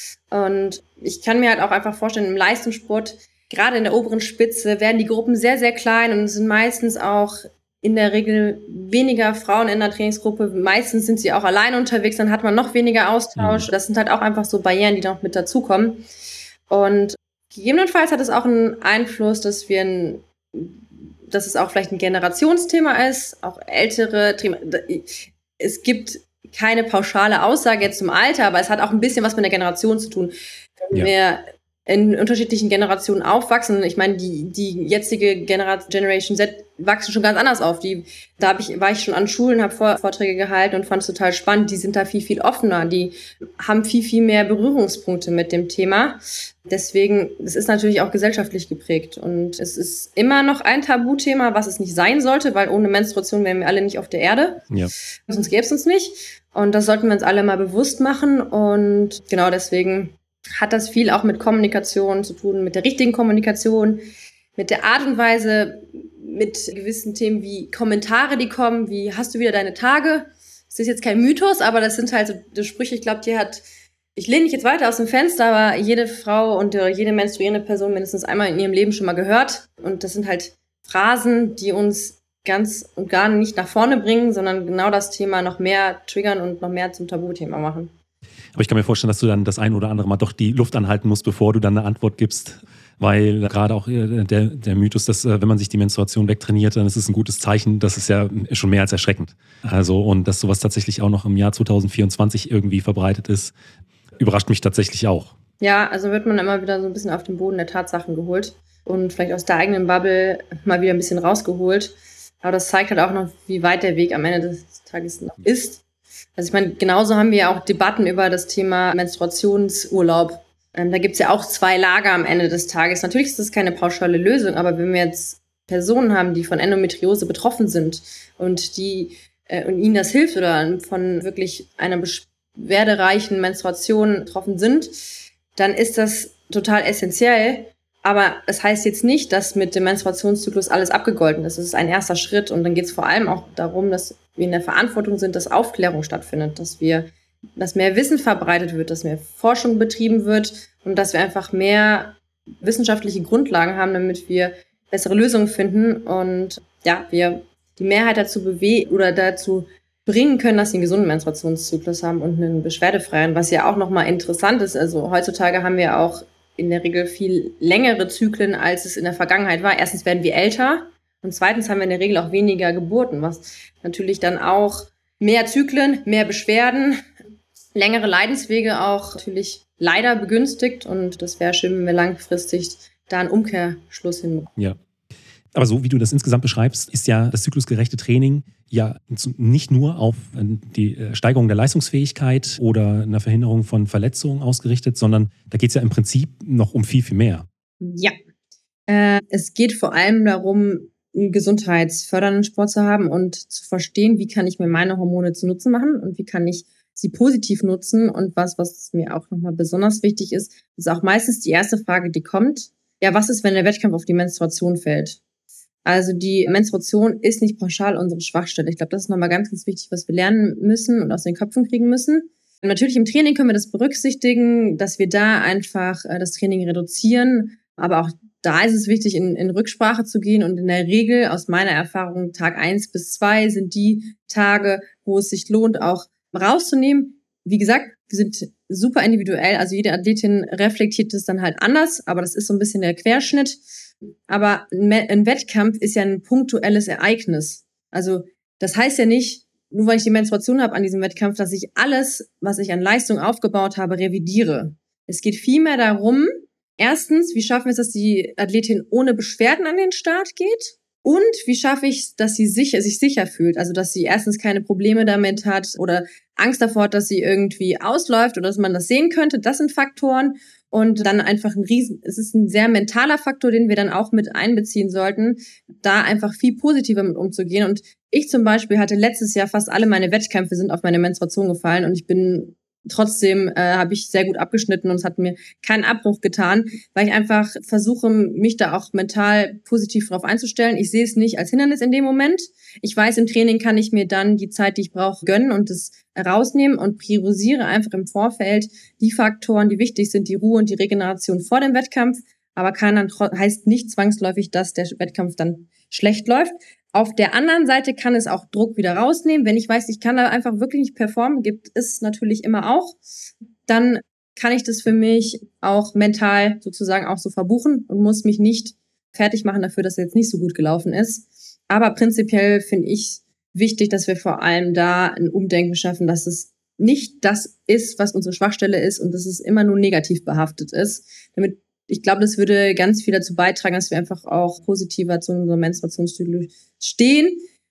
B: Und ich kann mir halt auch einfach vorstellen, im Leistungssport, gerade in der oberen Spitze, werden die Gruppen sehr, sehr klein und es sind meistens auch in der Regel weniger Frauen in der Trainingsgruppe. Meistens sind sie auch alleine unterwegs, dann hat man noch weniger Austausch. Mhm. Das sind halt auch einfach so Barrieren, die noch mit dazukommen. Und gegebenenfalls hat es auch einen Einfluss, dass wir ein, dass es auch vielleicht ein Generationsthema ist, auch ältere Trainer. Es gibt keine pauschale Aussage jetzt zum Alter, aber es hat auch ein bisschen was mit der Generation zu tun. Wenn ja. wir in unterschiedlichen Generationen aufwachsen. Ich meine, die die jetzige Genera- Generation Z wachsen schon ganz anders auf. Die, da hab ich, war ich schon an Schulen, habe Vor- Vorträge gehalten und fand es total spannend. Die sind da viel, viel offener. Die haben viel, viel mehr Berührungspunkte mit dem Thema. Deswegen, es ist natürlich auch gesellschaftlich geprägt. Und es ist immer noch ein Tabuthema, was es nicht sein sollte, weil ohne Menstruation wären wir alle nicht auf der Erde. Ja. Sonst gäbe es uns nicht. Und das sollten wir uns alle mal bewusst machen. Und genau deswegen hat das viel auch mit Kommunikation zu tun, mit der richtigen Kommunikation, mit der Art und Weise, mit gewissen Themen wie Kommentare, die kommen, wie hast du wieder deine Tage? Das ist jetzt kein Mythos, aber das sind halt so die Sprüche, ich glaube, die hat, ich lehne mich jetzt weiter aus dem Fenster, aber jede Frau und jede menstruierende Person mindestens einmal in ihrem Leben schon mal gehört. Und das sind halt Phrasen, die uns ganz und gar nicht nach vorne bringen, sondern genau das Thema noch mehr triggern und noch mehr zum Tabuthema machen.
A: Aber ich kann mir vorstellen, dass du dann das ein oder andere Mal doch die Luft anhalten musst, bevor du dann eine Antwort gibst. Weil gerade auch der, der Mythos, dass wenn man sich die Menstruation wegtrainiert, dann ist es ein gutes Zeichen. Das ist ja schon mehr als erschreckend. Also, und dass sowas tatsächlich auch noch im Jahr zwanzig vierundzwanzig irgendwie verbreitet ist, überrascht mich tatsächlich auch.
B: Ja, also wird man immer wieder so ein bisschen auf den Boden der Tatsachen geholt und vielleicht aus der eigenen Bubble mal wieder ein bisschen rausgeholt. Aber das zeigt halt auch noch, wie weit der Weg am Ende des Tages noch ist. Also ich meine, genauso haben wir ja auch Debatten über das Thema Menstruationsurlaub. Ähm, da gibt's ja auch zwei Lager am Ende des Tages. Natürlich ist das keine pauschale Lösung, aber wenn wir jetzt Personen haben, die von Endometriose betroffen sind und die äh, und ihnen das hilft oder von wirklich einer beschwerdereichen Menstruation betroffen sind, dann ist das total essentiell. Aber das heißt jetzt nicht, dass mit dem Menstruationszyklus alles abgegolten ist. Das ist ein erster Schritt und dann geht es vor allem auch darum, dass wir in der Verantwortung sind, dass Aufklärung stattfindet, dass wir, dass mehr Wissen verbreitet wird, dass mehr Forschung betrieben wird und dass wir einfach mehr wissenschaftliche Grundlagen haben, damit wir bessere Lösungen finden und ja, wir die Mehrheit dazu bewegen oder dazu bringen können, dass sie einen gesunden Menstruationszyklus haben und einen beschwerdefreien, was ja auch nochmal interessant ist. Also heutzutage haben wir auch in der Regel viel längere Zyklen, als es in der Vergangenheit war. Erstens werden wir älter und zweitens haben wir in der Regel auch weniger Geburten, was natürlich dann auch mehr Zyklen, mehr Beschwerden, längere Leidenswege auch natürlich leider begünstigt und das wäre schön, wenn wir langfristig da einen Umkehrschluss hinbekommen.
A: Ja. Aber so wie du das insgesamt beschreibst, ist ja das zyklusgerechte Training ja nicht nur auf die Steigerung der Leistungsfähigkeit oder eine Verhinderung von Verletzungen ausgerichtet, sondern da geht es ja im Prinzip noch um viel, viel mehr.
B: Ja, äh, es geht vor allem darum, einen gesundheitsfördernden Sport zu haben und zu verstehen, wie kann ich mir meine Hormone zu Nutzen machen und wie kann ich sie positiv nutzen. Und was, was mir auch nochmal besonders wichtig ist, ist auch meistens die erste Frage, die kommt. Ja, was ist, wenn der Wettkampf auf die Menstruation fällt? Also die Menstruation ist nicht pauschal unsere Schwachstelle. Ich glaube, das ist nochmal ganz, ganz wichtig, was wir lernen müssen und aus den Köpfen kriegen müssen. Und natürlich im Training können wir das berücksichtigen, dass wir da einfach äh, das Training reduzieren. Aber auch da ist es wichtig, in, in Rücksprache zu gehen. Und in der Regel, aus meiner Erfahrung, Tag eins bis zwei sind die Tage, wo es sich lohnt, auch rauszunehmen. Wie gesagt, wir sind super individuell. Also jede Athletin reflektiert das dann halt anders. Aber das ist so ein bisschen der Querschnitt. Aber ein Wettkampf ist ja ein punktuelles Ereignis. Also das heißt ja nicht, nur weil ich die Menstruation habe an diesem Wettkampf, dass ich alles, was ich an Leistung aufgebaut habe, revidiere. Es geht vielmehr darum, erstens, wie schaffen wir es, dass die Athletin ohne Beschwerden an den Start geht? Und wie schaffe ich es, dass sie sicher, sich sicher fühlt? Also dass sie erstens keine Probleme damit hat oder Angst davor hat, dass sie irgendwie ausläuft oder dass man das sehen könnte. Das sind Faktoren. Und dann einfach ein riesen, es ist ein sehr mentaler Faktor, den wir dann auch mit einbeziehen sollten, da einfach viel positiver mit umzugehen. Und ich zum Beispiel hatte letztes Jahr fast alle meine Wettkämpfe sind auf meine Menstruation gefallen und ich bin trotzdem äh, habe ich sehr gut abgeschnitten und es hat mir keinen Abbruch getan, weil ich einfach versuche, mich da auch mental positiv drauf einzustellen. Ich sehe es nicht als Hindernis in dem Moment. Ich weiß, im Training kann ich mir dann die Zeit, die ich brauche, gönnen und das rausnehmen und priorisiere einfach im Vorfeld die Faktoren, die wichtig sind, die Ruhe und die Regeneration vor dem Wettkampf. aber kann dann, heißt nicht zwangsläufig, dass der Wettkampf dann schlecht läuft. Auf der anderen Seite kann es auch Druck wieder rausnehmen. Wenn ich weiß, ich kann da einfach wirklich nicht performen, gibt es natürlich immer auch, dann kann ich das für mich auch mental sozusagen auch so verbuchen und muss mich nicht fertig machen dafür, dass es jetzt nicht so gut gelaufen ist. Aber prinzipiell finde ich wichtig, dass wir vor allem da ein Umdenken schaffen, dass es nicht das ist, was unsere Schwachstelle ist und dass es immer nur negativ behaftet ist. Damit, ich glaube, das würde ganz viel dazu beitragen, dass wir einfach auch positiver zu unserem Menstruationszyklus stehen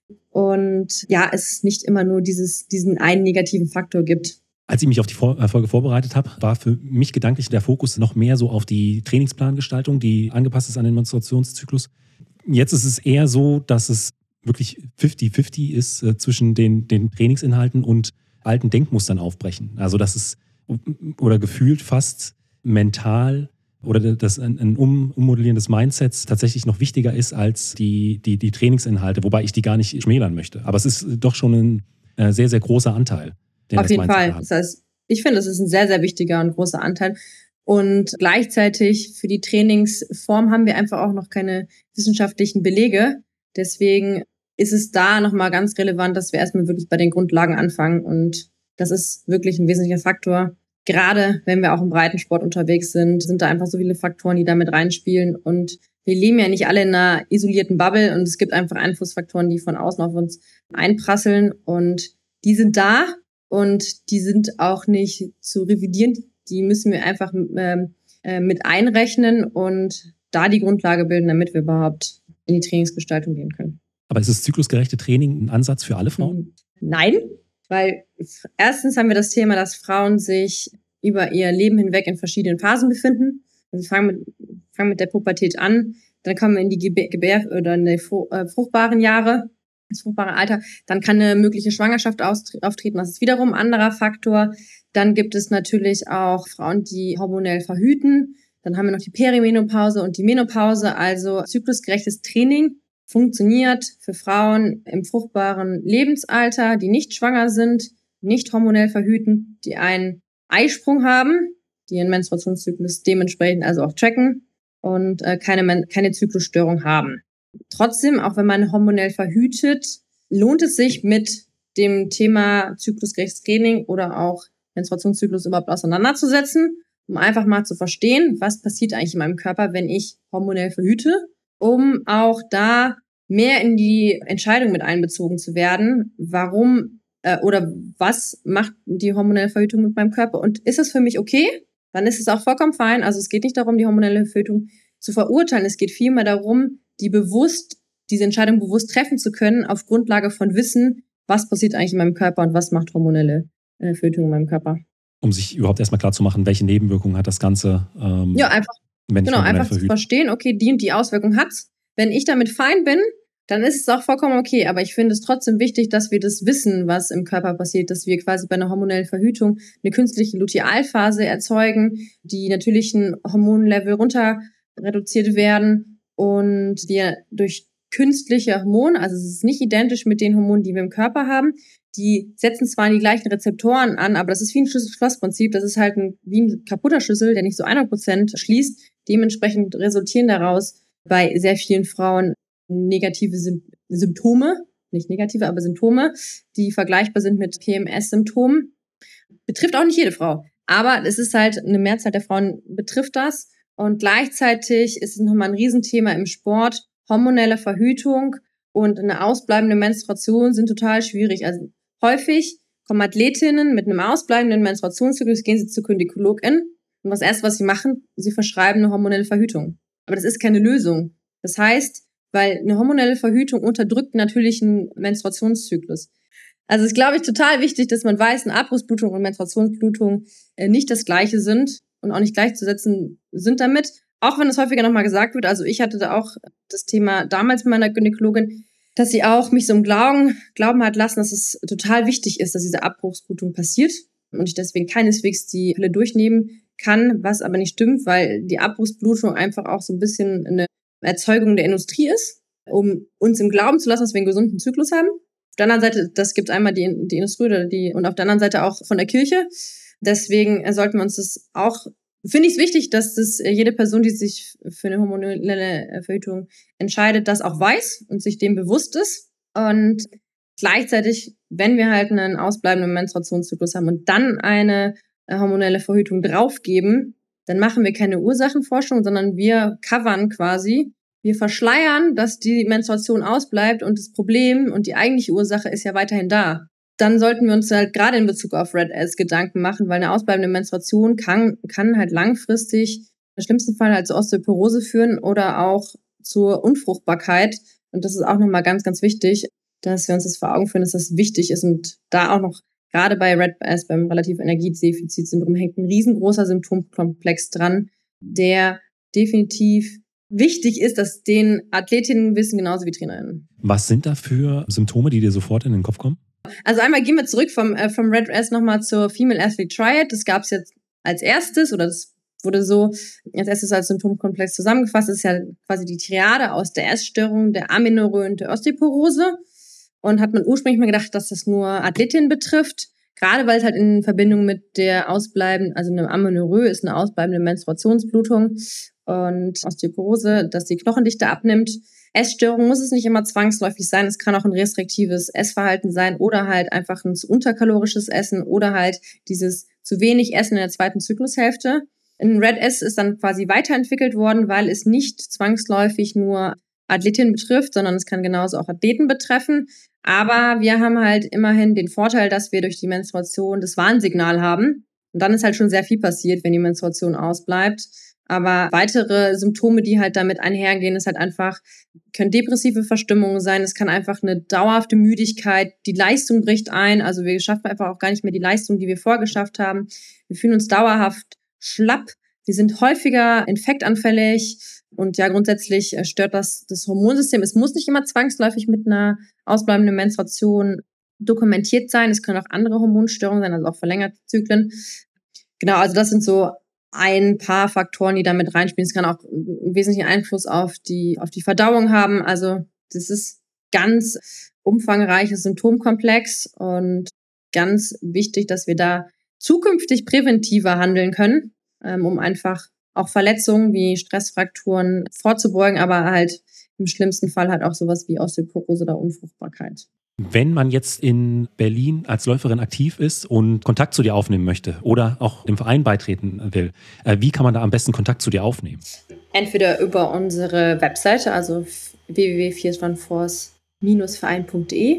B: und ja, es nicht immer nur dieses, diesen einen negativen Faktor gibt.
A: Als ich mich auf die Folge vorbereitet habe, war für mich gedanklich der Fokus noch mehr so auf die Trainingsplangestaltung, die angepasst ist an den Menstruationszyklus. Jetzt ist es eher so, dass es wirklich fünfzig fünfzig ist äh, zwischen den, den Trainingsinhalten und alten Denkmustern aufbrechen. Also dass es oder gefühlt fast mental oder das ein, ein um, Ummodellieren des Mindsets tatsächlich noch wichtiger ist als die, die, die Trainingsinhalte, wobei ich die gar nicht schmälern möchte. Aber es ist doch schon ein äh, sehr, sehr großer Anteil.
B: Auf jeden Fall. Das heißt, ich finde, es ist ein sehr, sehr wichtiger und großer Anteil. Und gleichzeitig für die Trainingsform haben wir einfach auch noch keine wissenschaftlichen Belege. Deswegen ist es da nochmal ganz relevant, dass wir erstmal wirklich bei den Grundlagen anfangen. Und das ist wirklich ein wesentlicher Faktor. Gerade wenn wir auch im Breitensport unterwegs sind, sind da einfach so viele Faktoren, die da mit reinspielen. Und wir leben ja nicht alle in einer isolierten Bubble. Und es gibt einfach Einflussfaktoren, die von außen auf uns einprasseln. Und die sind da. Und die sind auch nicht zu revidieren. Die müssen wir einfach ähm, äh, mit einrechnen und da die Grundlage bilden, damit wir überhaupt in die Trainingsgestaltung gehen können.
A: Aber ist das zyklusgerechte Training ein Ansatz für alle Frauen?
B: Nein, weil erstens haben wir das Thema, dass Frauen sich über ihr Leben hinweg in verschiedenen Phasen befinden. Also wir fangen mit, fangen mit der Pubertät an, dann kommen wir in die Gebär- Gebär- oder in die fruchtbaren Jahre. Das fruchtbare Alter, dann kann eine mögliche Schwangerschaft auftreten, das ist wiederum ein anderer Faktor. Dann gibt es natürlich auch Frauen, die hormonell verhüten. Dann haben wir noch die Perimenopause und die Menopause. Also zyklusgerechtes Training funktioniert für Frauen im fruchtbaren Lebensalter, die nicht schwanger sind, nicht hormonell verhüten, die einen Eisprung haben, die ihren Menstruationszyklus dementsprechend also auch tracken und äh, keine, keine Zyklusstörung haben. Trotzdem, auch wenn man hormonell verhütet, lohnt es sich mit dem Thema zyklusgerechtes Training oder auch Menstruationszyklus überhaupt auseinanderzusetzen, um einfach mal zu verstehen, was passiert eigentlich in meinem Körper, wenn ich hormonell verhüte, um auch da mehr in die Entscheidung mit einbezogen zu werden, warum äh, oder was macht die hormonelle Verhütung mit meinem Körper und ist es für mich okay? Dann ist es auch vollkommen fein. Also es geht nicht darum, die hormonelle Verhütung zu verurteilen, es geht vielmehr darum, die bewusst, diese Entscheidung bewusst treffen zu können, auf Grundlage von Wissen, was passiert eigentlich in meinem Körper und was macht hormonelle äh, Verhütung in meinem Körper.
A: Um sich überhaupt erstmal klar zu machen, welche Nebenwirkungen hat das Ganze. Ähm,
B: ja, einfach, genau, einfach zu verstehen, okay, die und die Auswirkung hat's. Wenn ich damit fein bin, dann ist es auch vollkommen okay. Aber ich finde es trotzdem wichtig, dass wir das wissen, was im Körper passiert, dass wir quasi bei einer hormonellen Verhütung eine künstliche Lutealphase erzeugen, die natürlichen Hormonlevel runter reduziert werden. Und wir durch künstliche Hormone, also es ist nicht identisch mit den Hormonen, die wir im Körper haben, die setzen zwar die gleichen Rezeptoren an, aber das ist wie ein Schlüssel-Schloss-Prinzip, das ist halt ein, wie ein kaputter Schlüssel, der nicht so hundert Prozent schließt. Dementsprechend resultieren daraus bei sehr vielen Frauen negative Sym- Symptome, nicht negative, aber Symptome, die vergleichbar sind mit P M S-Symptomen. Betrifft auch nicht jede Frau, aber es ist halt eine Mehrzahl der Frauen betrifft das. Und gleichzeitig ist es nochmal ein Riesenthema im Sport. Hormonelle Verhütung und eine ausbleibende Menstruation sind total schwierig. Also häufig kommen Athletinnen mit einem ausbleibenden Menstruationszyklus, gehen sie zur Gynäkologin und das Erste, was sie machen, sie verschreiben eine hormonelle Verhütung. Aber das ist keine Lösung. Das heißt, weil eine hormonelle Verhütung unterdrückt natürlich einen Menstruationszyklus. Also es ist, glaube ich, total wichtig, dass man weiß, eine Abrissblutung und Menstruationsblutung nicht das Gleiche sind und auch nicht gleichzusetzen sind damit. Auch wenn es häufiger nochmal gesagt wird, also ich hatte da auch das Thema damals mit meiner Gynäkologin, dass sie auch mich so im Glauben, Glauben hat lassen, dass es total wichtig ist, dass diese Abbruchsblutung passiert und ich deswegen keineswegs die Pille durchnehmen kann, was aber nicht stimmt, weil die Abbruchsblutung einfach auch so ein bisschen eine Erzeugung der Industrie ist, um uns im Glauben zu lassen, dass wir einen gesunden Zyklus haben. Auf der anderen Seite, das gibt einmal die, die Industrie oder die, und auf der anderen Seite auch von der Kirche. Deswegen sollten wir uns das auch finde ich es wichtig, dass das jede Person, die sich für eine hormonelle Verhütung entscheidet, das auch weiß und sich dem bewusst ist. Und gleichzeitig, wenn wir halt einen ausbleibenden Menstruationszyklus haben und dann eine hormonelle Verhütung draufgeben, dann machen wir keine Ursachenforschung, sondern wir covern quasi, wir verschleiern, dass die Menstruation ausbleibt und das Problem und die eigentliche Ursache ist ja weiterhin da. Dann sollten wir uns halt gerade in Bezug auf Red S Gedanken machen, weil eine ausbleibende Menstruation kann, kann halt langfristig im schlimmsten Fall halt zur Osteoporose führen oder auch zur Unfruchtbarkeit. Und das ist auch nochmal ganz, ganz wichtig, dass wir uns das vor Augen führen, dass das wichtig ist. Und da auch noch, gerade bei Red S, beim relativen Energiedefizitsyndrom, hängt ein riesengroßer Symptomkomplex dran, der definitiv wichtig ist, dass den Athletinnen wissen, genauso wie Trainerinnen.
A: Was sind da für Symptome, die dir sofort in den Kopf kommen?
B: Also einmal gehen wir zurück vom, äh, vom Red S nochmal zur Female Athlete Triad. Das gab es jetzt als erstes, oder das wurde so als erstes als Symptomkomplex zusammengefasst. Das ist ja quasi die Triade aus der Essstörung, der Amenorrhoe und der Osteoporose. Und hat man ursprünglich mal gedacht, dass das nur Athletinnen betrifft. Gerade weil es halt in Verbindung mit der ausbleibenden, also eine Amenorrhoe ist eine ausbleibende Menstruationsblutung und Osteoporose, dass die Knochendichte abnimmt. Essstörung muss es nicht immer zwangsläufig sein. Es kann auch ein restriktives Essverhalten sein oder halt einfach ein zu unterkalorisches Essen oder halt dieses zu wenig Essen in der zweiten Zyklushälfte. Ein Red S ist dann quasi weiterentwickelt worden, weil es nicht zwangsläufig nur Athletinnen betrifft, sondern es kann genauso auch Athleten betreffen. Aber wir haben halt immerhin den Vorteil, dass wir durch die Menstruation das Warnsignal haben. Und dann ist halt schon sehr viel passiert, wenn die Menstruation ausbleibt. Aber weitere Symptome, die halt damit einhergehen, ist halt einfach, können depressive Verstimmungen sein. Es kann einfach eine dauerhafte Müdigkeit. Die Leistung bricht ein. Also wir schaffen einfach auch gar nicht mehr die Leistung, die wir vorgeschafft haben. Wir fühlen uns dauerhaft schlapp. Wir sind häufiger infektanfällig. Und ja, grundsätzlich stört das das Hormonsystem. Es muss nicht immer zwangsläufig mit einer ausbleibenden Menstruation dokumentiert sein. Es können auch andere Hormonstörungen sein, also auch verlängerte Zyklen. Genau, also das sind so ein paar Faktoren, die da mit reinspielen. Es kann auch einen wesentlichen Einfluss auf die auf die Verdauung haben. Also das ist ganz umfangreiches Symptomkomplex und ganz wichtig, dass wir da zukünftig präventiver handeln können, um einfach auch Verletzungen wie Stressfrakturen vorzubeugen, aber halt im schlimmsten Fall halt auch sowas wie Osteoporose oder Unfruchtbarkeit.
A: Wenn man jetzt in Berlin als Läuferin aktiv ist und Kontakt zu dir aufnehmen möchte oder auch dem Verein beitreten will, wie kann man da am besten Kontakt zu dir aufnehmen?
B: Entweder über unsere Webseite, also w w w punkt fierce run force Bindestrich verein punkt de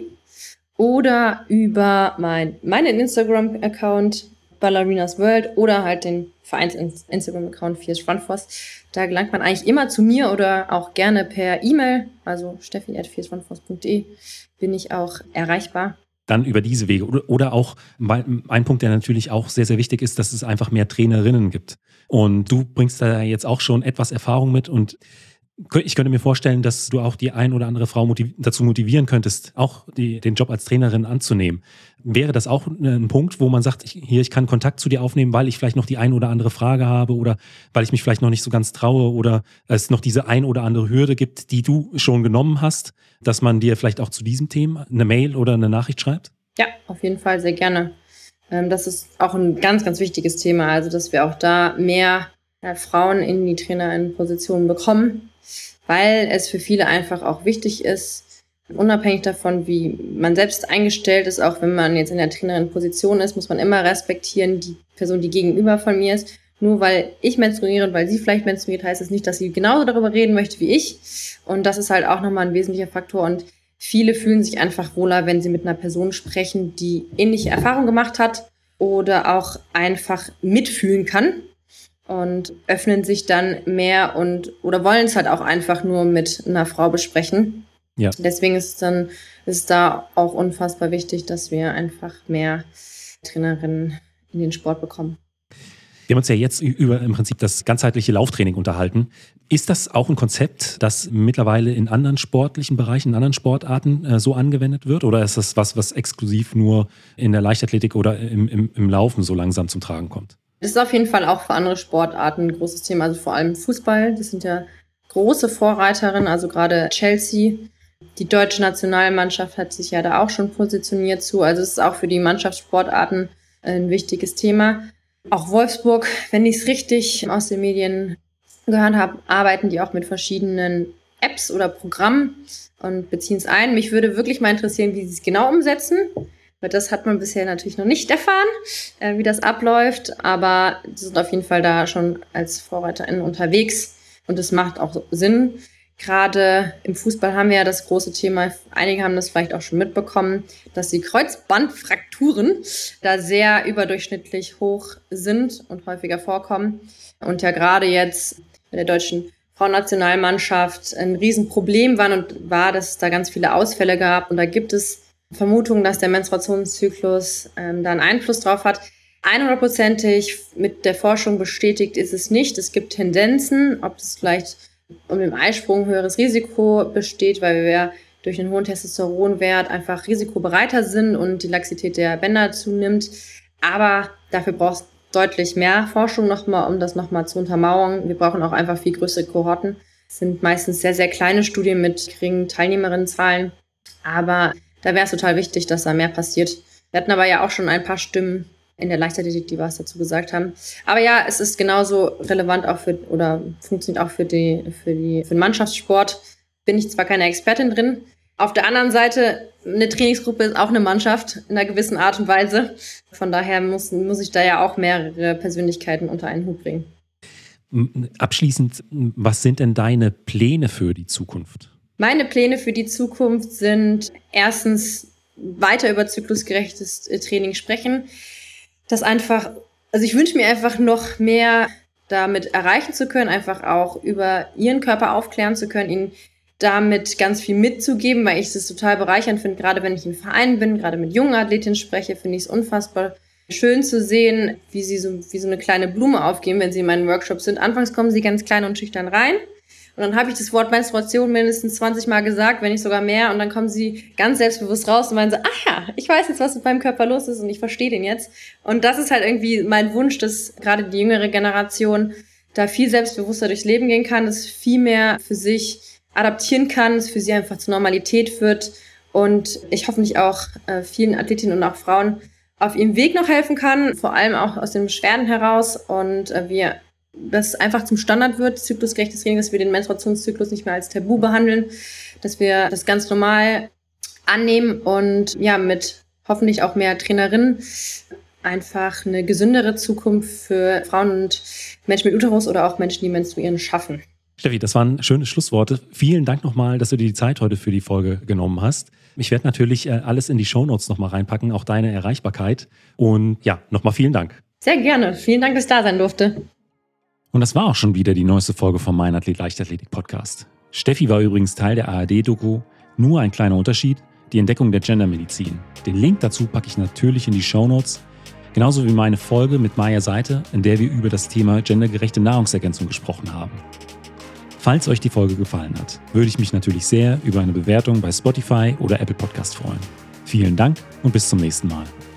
B: oder über mein, meinen Instagram-Account Ballerinas World oder halt den Vereins-Instagram-Account Fierce Run Force. Da gelangt man eigentlich immer zu mir oder auch gerne per E-Mail, also steffi at fierce run force punkt de bin ich auch erreichbar.
A: Dann über diese Wege oder, oder auch ein Punkt, der natürlich auch sehr, sehr wichtig ist, dass es einfach mehr Trainerinnen gibt. Und du bringst da jetzt auch schon etwas Erfahrung mit und ich könnte mir vorstellen, dass du auch die ein oder andere Frau motiv- dazu motivieren könntest, auch die, den Job als Trainerin anzunehmen. Wäre das auch ein Punkt, wo man sagt, ich, hier, ich kann Kontakt zu dir aufnehmen, weil ich vielleicht noch die ein oder andere Frage habe oder weil ich mich vielleicht noch nicht so ganz traue oder es noch diese ein oder andere Hürde gibt, die du schon genommen hast, dass man dir vielleicht auch zu diesem Thema eine Mail oder eine Nachricht schreibt?
B: Ja, auf jeden Fall sehr gerne. Das ist auch ein ganz, ganz wichtiges Thema, also dass wir auch da mehr ja, Frauen in die Trainerinnenpositionen bekommen, weil es für viele einfach auch wichtig ist, unabhängig davon, wie man selbst eingestellt ist, auch wenn man jetzt in der Trainerin-Position ist, muss man immer respektieren, die Person, die gegenüber von mir ist. Nur weil ich menstruiere und weil sie vielleicht menstruiert, heißt es nicht, dass sie genauso darüber reden möchte wie ich. Und das ist halt auch nochmal ein wesentlicher Faktor. Und viele fühlen sich einfach wohler, wenn sie mit einer Person sprechen, die ähnliche Erfahrungen gemacht hat oder auch einfach mitfühlen kann. Und öffnen sich dann mehr und oder wollen es halt auch einfach nur mit einer Frau besprechen.
A: Ja.
B: Deswegen ist es dann ist da auch unfassbar wichtig, dass wir einfach mehr Trainerinnen in den Sport bekommen.
A: Wir haben uns ja jetzt über im Prinzip das ganzheitliche Lauftraining unterhalten. Ist das auch ein Konzept, das mittlerweile in anderen sportlichen Bereichen, in anderen Sportarten äh, so angewendet wird? Oder ist das was, was exklusiv nur in der Leichtathletik oder im, im, im Laufen so langsam zum Tragen kommt?
B: Das ist auf jeden Fall auch für andere Sportarten ein großes Thema, also vor allem Fußball. Das sind ja große Vorreiterinnen, also gerade Chelsea. Die deutsche Nationalmannschaft hat sich ja da auch schon positioniert zu. Also es ist auch für die Mannschaftssportarten ein wichtiges Thema. Auch Wolfsburg, wenn ich es richtig aus den Medien gehört habe, arbeiten die auch mit verschiedenen Apps oder Programmen und beziehen es ein. Mich würde wirklich mal interessieren, wie sie es genau umsetzen, weil das hat man bisher natürlich noch nicht erfahren, äh, wie das abläuft. Aber sie sind auf jeden Fall da schon als VorreiterInnen unterwegs und es macht auch Sinn. Gerade im Fußball haben wir ja das große Thema, einige haben das vielleicht auch schon mitbekommen, dass die Kreuzbandfrakturen da sehr überdurchschnittlich hoch sind und häufiger vorkommen. Und ja gerade jetzt bei der deutschen Frauennationalmannschaft ein Riesenproblem war und war, dass es da ganz viele Ausfälle gab. Und da gibt es Vermutungen, dass der Menstruationszyklus ähm, da einen Einfluss drauf hat. hundertprozentig mit der Forschung bestätigt ist es nicht. Es gibt Tendenzen, ob es vielleicht um den Eisprung höheres Risiko besteht, weil wir durch einen hohen Testosteronwert einfach risikobereiter sind und die Laxität der Bänder zunimmt. Aber dafür braucht es deutlich mehr Forschung nochmal, um das nochmal zu untermauern. Wir brauchen auch einfach viel größere Kohorten. Es sind meistens sehr, sehr kleine Studien mit geringen Teilnehmerinnenzahlen. Aber da wäre es total wichtig, dass da mehr passiert. Wir hatten aber ja auch schon ein paar Stimmen in der Leichtathletik, die was dazu gesagt haben. Aber ja, es ist genauso relevant auch für, oder funktioniert auch für die, für die, für den Mannschaftssport. Bin ich zwar keine Expertin drin. Auf der anderen Seite, eine Trainingsgruppe ist auch eine Mannschaft in einer gewissen Art und Weise. Von daher muss, muss ich da ja auch mehrere Persönlichkeiten unter einen Hut bringen.
A: Abschließend, was sind denn deine Pläne für die Zukunft?
B: Meine Pläne für die Zukunft sind erstens weiter über zyklusgerechtes Training sprechen. Das einfach, also ich wünsche mir einfach noch mehr damit erreichen zu können, einfach auch über ihren Körper aufklären zu können, ihnen damit ganz viel mitzugeben, weil ich es total bereichernd finde, gerade wenn ich in Vereinen bin, gerade mit jungen Athletinnen spreche, finde ich es unfassbar schön zu sehen, wie sie so, wie so eine kleine Blume aufgehen, wenn sie in meinen Workshops sind. Anfangs kommen sie ganz klein und schüchtern rein. Und dann habe ich das Wort Menstruation mindestens zwanzig Mal gesagt, wenn nicht sogar mehr. Und dann kommen sie ganz selbstbewusst raus und meinen so, ach ja, ich weiß jetzt, was mit meinem Körper los ist und ich verstehe den jetzt. Und das ist halt irgendwie mein Wunsch, dass gerade die jüngere Generation da viel selbstbewusster durchs Leben gehen kann, dass viel mehr für sich adaptieren kann, dass für sie einfach zur Normalität wird. Und ich hoffentlich auch äh, vielen Athletinnen und auch Frauen auf ihrem Weg noch helfen kann, vor allem auch aus den Beschwerden heraus. Und äh, wir das einfach zum Standard wird, zyklusgerechtes Training, dass wir den Menstruationszyklus nicht mehr als Tabu behandeln, dass wir das ganz normal annehmen und ja, mit hoffentlich auch mehr Trainerinnen einfach eine gesündere Zukunft für Frauen und Menschen mit Uterus oder auch Menschen, die menstruieren, schaffen.
A: Steffi, das waren schöne Schlussworte. Vielen Dank nochmal, dass du dir die Zeit heute für die Folge genommen hast. Ich werde natürlich alles in die Shownotes nochmal reinpacken, auch deine Erreichbarkeit. Und ja, nochmal vielen Dank.
B: Sehr gerne. Vielen Dank, dass ich da sein durfte.
A: Und das war auch schon wieder die neueste Folge vom Mein Athlet Leichtathletik Podcast. Steffi war übrigens Teil der A R D-Doku. Nur ein kleiner Unterschied, die Entdeckung der Gendermedizin. Den Link dazu packe ich natürlich in die Shownotes. Genauso wie meine Folge mit Maya Seite, in der wir über das Thema gendergerechte Nahrungsergänzung gesprochen haben. Falls euch die Folge gefallen hat, würde ich mich natürlich sehr über eine Bewertung bei Spotify oder Apple Podcast freuen. Vielen Dank und bis zum nächsten Mal.